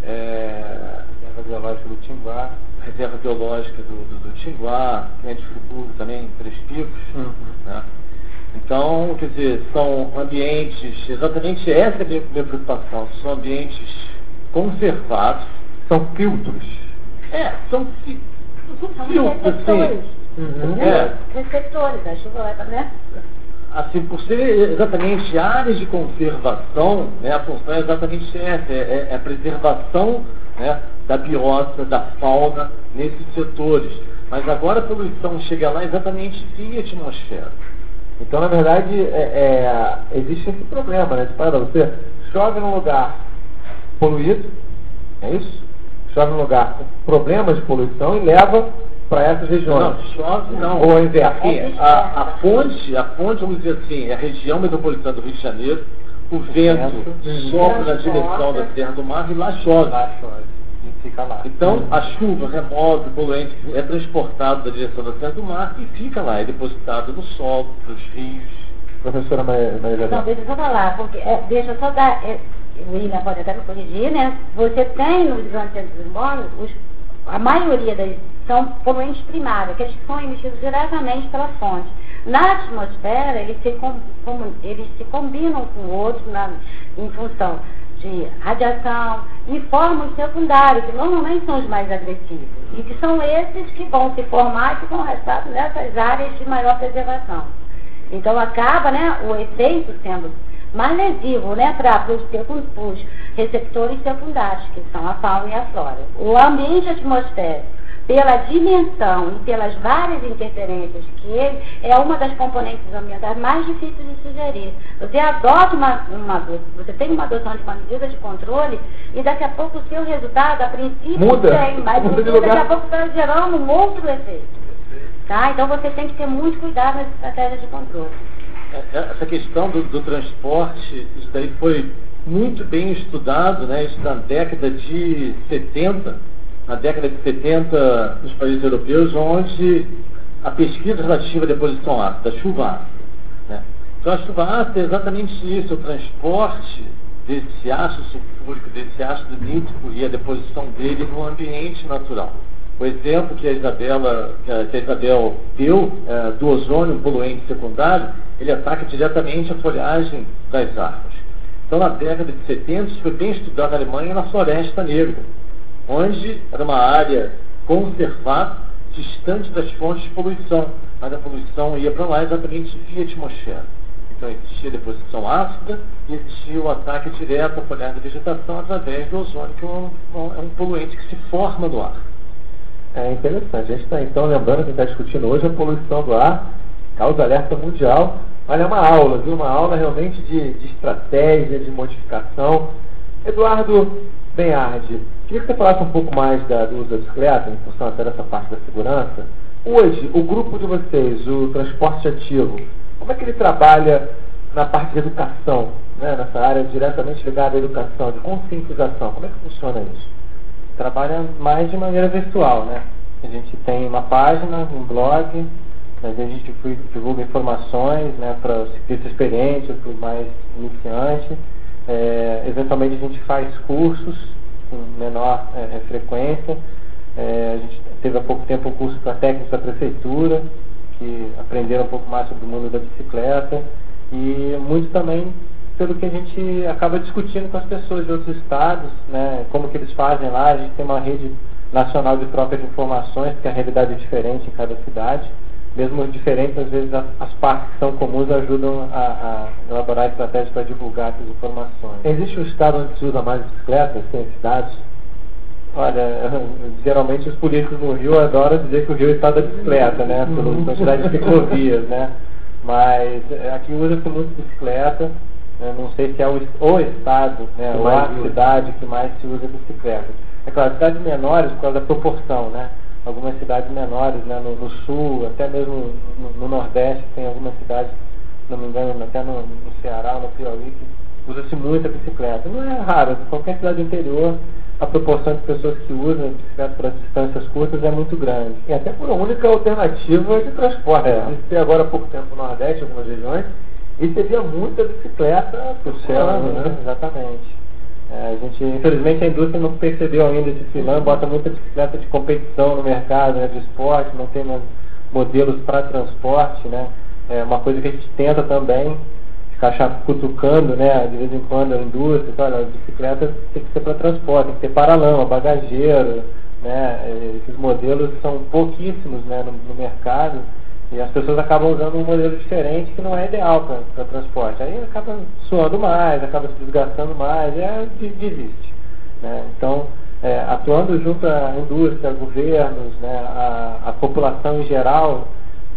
Reserva Biológica do Tinguá. Reserva Biológica do Tinguá, que é de Friburgo também, Três Picos. Né? Então, quer dizer, são ambientes, exatamente essa é a minha preocupação, são ambientes conservados. São filtros. São filtros, receptores. sim. Receptores, a chuva, né? Assim, por ser exatamente áreas de conservação, né, a função é exatamente essa, é a preservação, né, da biota, da fauna nesses setores. Mas agora a poluição chega lá exatamente via atmosfera. Então, na verdade, existe esse problema, né? Você chove num lugar poluído, é isso? Chove num lugar com problemas de poluição e leva para essas regiões. Não, chove não. Ou inverso. A fonte, vamos dizer assim, é a região metropolitana do Rio de Janeiro, o vento sopra na direção da Serra do Mar e lá chove. E fica lá. Então, a chuva remove o poluente, é transportado da direção da Serra do Mar e fica lá, é depositado no solo, nos rios. Professora Maria Não, deixa eu só falar, porque deixa eu só dar, o William pode até me corrigir, né? Você tem nos grandes urbanos, a maioria são poluentes primários, aqueles que são emitidos diretamente pela fonte. Na atmosfera, eles se combinam com outros em função de radiação e formam os secundários, que normalmente são os mais agressivos. E que são esses que vão se formar e que vão restar nessas áreas de maior preservação. Então acaba, né, o efeito sendo mais lesivo, né, para os receptores secundários, que são a fauna e a flora. O ambiente atmosférico, pela dimensão e pelas várias interferências que ele é uma das componentes ambientais mais difíceis de sugerir. Você adota você tem uma adoção de uma medida de controle e daqui a pouco o seu resultado, a princípio, muda, tem, mas daqui a pouco está gerando um outro efeito. Tá? Então você tem que ter muito cuidado nas estratégias de controle. Essa questão do transporte, isso daí foi muito bem estudado, né? Isso na década de 70. Na década de 70, nos países europeus, onde a pesquisa relativa à deposição ácida, da chuva ácida. Né? Então, a chuva ácida é exatamente isso, o transporte desse ácido sulfúrico, desse ácido nítrico e a deposição dele no ambiente natural. O exemplo que a Isabel deu do ozônio poluente secundário, ele ataca diretamente a folhagem das árvores. Então, na década de 70, isso foi bem estudado na Alemanha, na Floresta Negra, onde era uma área conservada, distante das fontes de poluição, mas a poluição ia para lá exatamente via atmosfera. Então, existia a deposição ácida e existia o ataque direto à folhagem da vegetação através do ozônio, que é um poluente que se forma do ar. É interessante. A gente está, então, lembrando que está discutindo hoje a poluição do ar, causa alerta mundial. Olha, é uma aula, viu? Uma aula realmente de estratégia, de modificação. Eduardo Benhardi, queria que você falasse um pouco mais do uso da bicicleta, em função até dessa parte da segurança. Hoje, o grupo de vocês, o transporte ativo, como é que ele trabalha na parte de educação, né? Nessa área diretamente ligada à educação, de conscientização? Como é que funciona isso? Trabalha mais de maneira virtual, né? A gente tem uma página, um blog, mas a gente divulga informações, né, para os ciclistas experientes, para os mais iniciantes. Eventualmente a gente faz cursos com menor frequência. A gente teve há pouco tempo um curso para técnicos da prefeitura, que aprenderam um pouco mais sobre o mundo da bicicleta, e muito também pelo que a gente acaba discutindo com as pessoas de outros estados, né, como que eles fazem lá. A gente tem uma rede nacional de troca de informações, porque a realidade é diferente em cada cidade. Mesmo diferentes, às vezes as partes que são comuns ajudam a elaborar estratégias para divulgar essas informações. Existe um estado onde se usa mais bicicletas, tem cidades? Olha, geralmente os políticos no Rio adoram dizer que o Rio é o estado da bicicleta, né, pela quantidade de ciclovias, né, mas aqui usa-se muito bicicleta. Eu não sei se é o estado, né, ou a cidade que mais se usa bicicleta. É claro, cidades menores por causa da proporção, né? Algumas cidades menores, né, no sul, até mesmo no Nordeste, tem algumas cidades, se não me engano, até no Ceará, no Piauí, que usa-se muito a bicicleta. Não é raro, em qualquer cidade interior, a proporção de pessoas que usam a bicicleta para distâncias curtas é muito grande. E até por uma única alternativa de transporte. Existia agora há pouco tempo no Nordeste, em algumas regiões, e você via muita bicicleta por céu, né? Exatamente. Infelizmente a indústria não percebeu ainda esse filão, bota muita bicicleta de competição no mercado, né, de esporte, não tem mais modelos para transporte, né? É uma coisa que a gente tenta também, ficar cutucando, né, de vez em quando a indústria, olha, a bicicleta tem que ser para transporte, tem que ter paralama, bagageiro, né? Esses modelos são pouquíssimos, né, no mercado. E as pessoas acabam usando um modelo diferente que não é ideal para transporte. Aí acaba suando mais, acaba se desgastando mais, desiste. Né? Então, atuando junto à indústria, governos, né, a população em geral,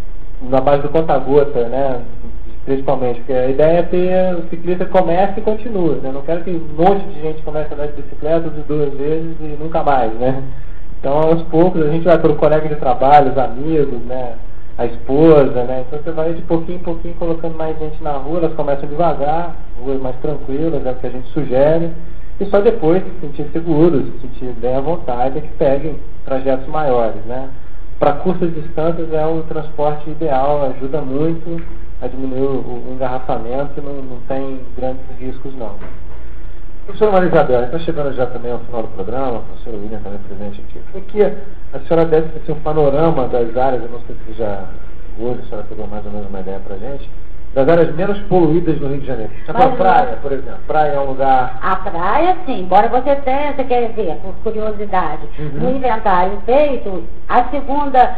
na base do conta-gota, né, principalmente, porque a ideia é ter o ciclista comece e continue. Né? Não quero que um monte de gente comece a andar de bicicleta de 2 vezes e nunca mais. Né? Então, aos poucos, a gente vai pelo colega de trabalho, os amigos, né, a esposa, né? Então você vai de pouquinho em pouquinho colocando mais gente na rua, elas começam devagar, ruas mais tranquilas, é o que a gente sugere, e só depois se sentir seguros, se sentir bem à vontade, é que peguem trajetos maiores, né? Para curtas distâncias é um transporte ideal, ajuda muito a diminuir o engarrafamento e não tem grandes riscos não. Professora Maria Isabel, está chegando já também ao final do programa, o professor William também presente aqui. Eu queria que a senhora desse assim, um panorama das áreas, eu não sei se já hoje a senhora pegou mais ou menos uma ideia para a gente, das áreas menos poluídas no Rio de Janeiro. A praia, por exemplo. Praia é um lugar... A praia, sim. Embora você tenha, você quer ver, por curiosidade, no inventário feito, a segunda...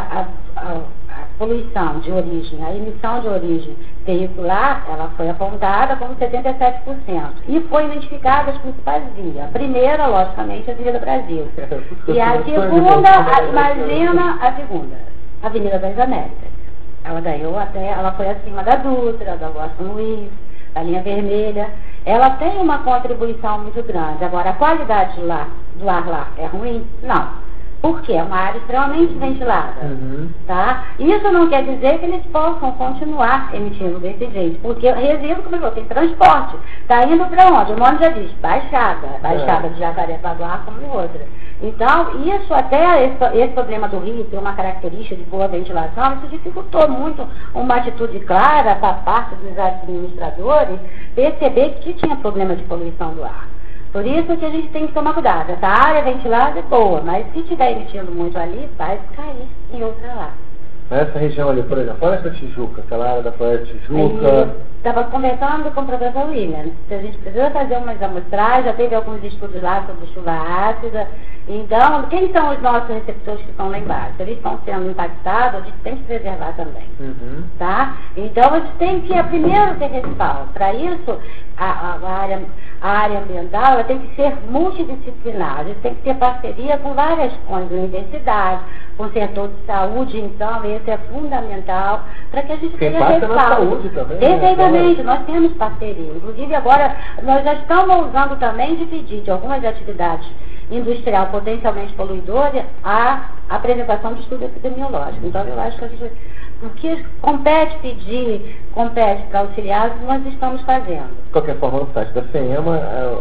A poluição de origem, a emissão de origem veicular, ela foi apontada como 77%. E foi identificada as principais vias. A primeira, logicamente, a Avenida Brasil. E a segunda, imagina a segunda, a Avenida das Américas. Ela ganhou até, ela foi acima da Dutra, da Washington Luiz, da linha vermelha. Ela tem uma contribuição muito grande. Agora, a qualidade do ar lá é ruim? Não. Porque é uma área extremamente ventilada. Tá? Isso não quer dizer que eles possam continuar emitindo desse jeito. Porque resíduo, como eu falei, tem transporte. Está indo para onde? O nome já diz, Baixada de Jacarepaguá como outra. Então, isso até esse problema do Rio ter uma característica de boa ventilação, isso dificultou muito uma atitude clara da parte dos administradores perceber que tinha problema de poluição do ar. Por isso que a gente tem que tomar cuidado. Essa área ventilada é boa, mas se estiver emitindo muito ali, vai cair em outra lá. Nessa região ali, por exemplo, olha essa Tijuca, aquela área da Floresta Tijuca. Estava conversando com o professor Williams. A gente precisa fazer umas amostragens, já teve alguns estudos lá sobre chuva ácida. Então, quem são os nossos receptores que estão lá embaixo? Eles estão sendo impactados, a gente tem que preservar também. Tá? Então, a gente tem que, primeiro, ter respaldo. Para isso, a área ambiental ela tem que ser multidisciplinar. A gente tem que ter parceria com várias coisas, universidade, com o setor de saúde, então, esse é fundamental para que a gente tenha respaldo. Na saúde também, perfeitamente, nós temos parceria. Inclusive, agora, nós já estamos usando também dividir de algumas atividades industrial potencialmente poluidora a apresentação de estudo epidemiológico. Então, eu acho que a gente, o que compete pedir, compete para auxiliar, nós estamos fazendo. De qualquer forma, no site da FEMA...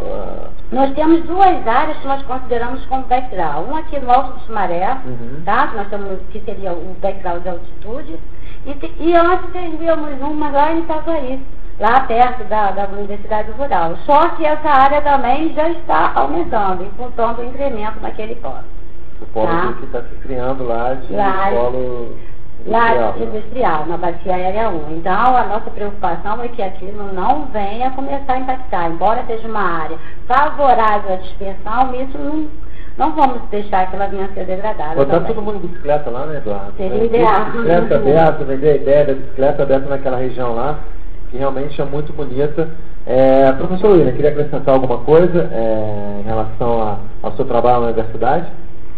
Nós temos duas áreas que nós consideramos como background. Uma aqui no Alto do Sumaré, tá? Nós temos, que seria o background de altitude. E antes teríamos uma lá em Itaguaí, lá perto da Universidade Rural. Só que essa área também já está aumentando, em função do incremento naquele polo. O polo que está se criando lá de polo industrial, na Bacia Aérea 1. Então, a nossa preocupação é que aquilo não venha começar a impactar. Embora seja uma área favorável à dispersão, isso não vamos deixar que ela venha a ser degradada. Botar todo mundo de bicicleta lá, né, Eduardo? Seria ideal. Bicicleta aberta, vender a ideia da bicicleta aberta naquela região lá, que realmente é muito bonita. Professor William, queria acrescentar alguma coisa em relação ao seu trabalho na universidade?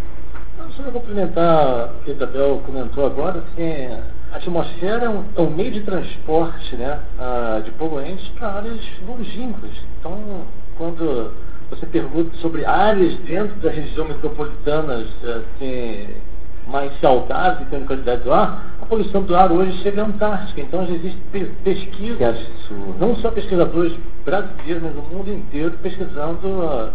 Só para complementar o que a Isabel comentou agora, assim, a atmosfera é um meio de transporte, né, de poluentes para áreas longínquas. Então, quando você pergunta sobre áreas dentro da região metropolitana assim, mais saudáveis em termos de qualidade do ar, a poluição do ar hoje chega à Antártica. Então já existem pesquisas, não só pesquisadores brasileiros, mas no mundo inteiro, pesquisando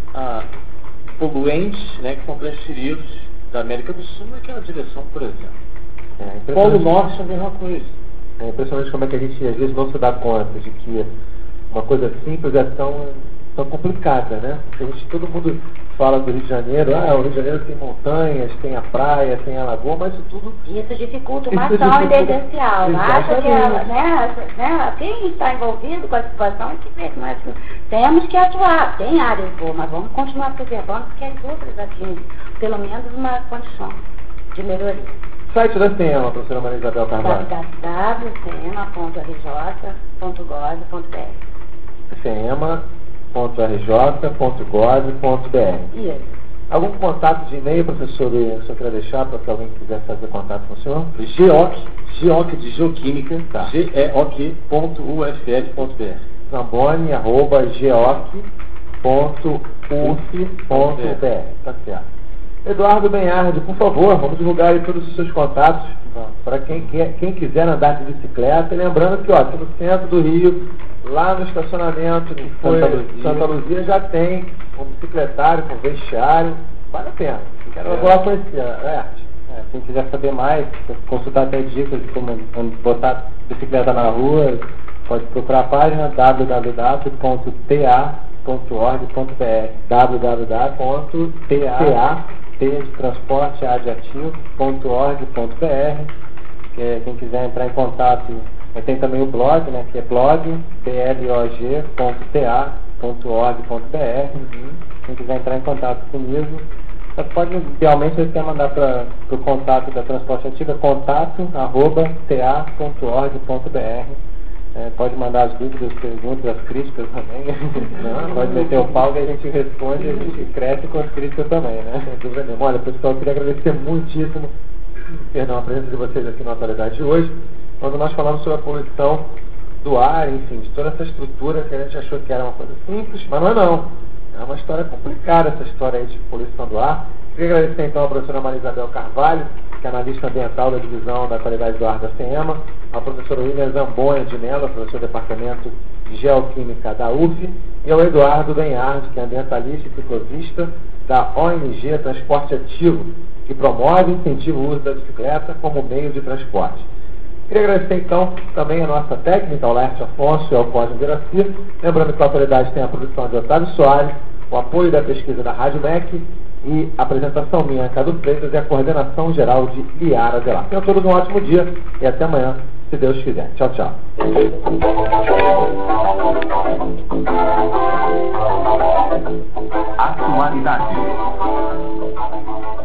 poluentes, né, que são transferidos da América do Sul naquela direção, por exemplo. Polo Norte é a mesma coisa. É impressionante como é que a gente às vezes não se dá conta de que uma coisa simples é tão complicada, né? Porque todo mundo fala do Rio de Janeiro, o Rio de Janeiro tem montanhas, tem a praia, tem a lagoa, mas isso tudo... Isso dificulta uma ação emergencial. Acha que quem está envolvido com a situação é que vê que nós temos que atuar. Tem áreas boas, mas vamos continuar preservando, porque as outras atingem pelo menos uma condição de melhoria. Site da FEMA, professora Maria Isabel Carvalho. www.fema.gov.br fema.rj.gov.br. Isso. Algum contato de e-mail, professor, que o senhor quer deixar para que alguém quiser fazer contato com o senhor? GEOC de Geoquímica, tá. geoc.ufl.br. zamboni@geoc.uf.br. Tá certo. Eduardo Benhardi, por favor, vamos divulgar aí todos os seus contatos para quem quiser andar de bicicleta. E lembrando que aqui no centro do Rio, lá no estacionamento que foi Santa Luzia, já tem um bicicletário com vestiário. Vale a pena. Eu vou lá conhecer, quem quiser saber mais, consultar até dicas de como botar bicicleta na rua, pode procurar a página www.ta.org.br www.ta.transporteadjetivo.org.br. Quem quiser entrar em contato, tem também o blog, né, que é blog.blog.ta.org.br. Quem quiser entrar em contato comigo, pode idealmente você quer mandar para o contato da Transporte Ativo, contato@ta.org.br. Pode mandar as dúvidas, as perguntas, as críticas também. Pode meter o pau que a gente responde e a gente cresce com as críticas também, né? Sem dúvida nenhuma. Olha, pessoal, eu queria agradecer muitíssimo a presença de vocês aqui na atualidade de hoje, quando nós falamos sobre a poluição do ar, enfim, de toda essa estrutura que a gente achou que era uma coisa simples, mas não é não. É uma história complicada essa história aí de poluição do ar. Queria agradecer então a professora Maria Isabel Carvalho, que é analista ambiental da Divisão da Qualidade do Ar da FEMA, a professora William Zamboni de Mello, professor do Departamento de Geoquímica da UF, e ao Eduardo Benhardi, que é ambientalista e ciclovista da ONG Transporte Ativo, que promove e incentiva o uso da bicicleta como meio de transporte. Queria agradecer então também a nossa técnica, ao Laerte Afonso e ao Cosme Veraci. Lembrando que a autoridade tem a produção de Otávio Soares, o apoio da pesquisa da Rádio MEC e a apresentação minha, Cadu Freitas, e a coordenação geral de Liara Delar. Tenham todos um ótimo dia e até amanhã, se Deus quiser. Tchau, tchau. Atualidade.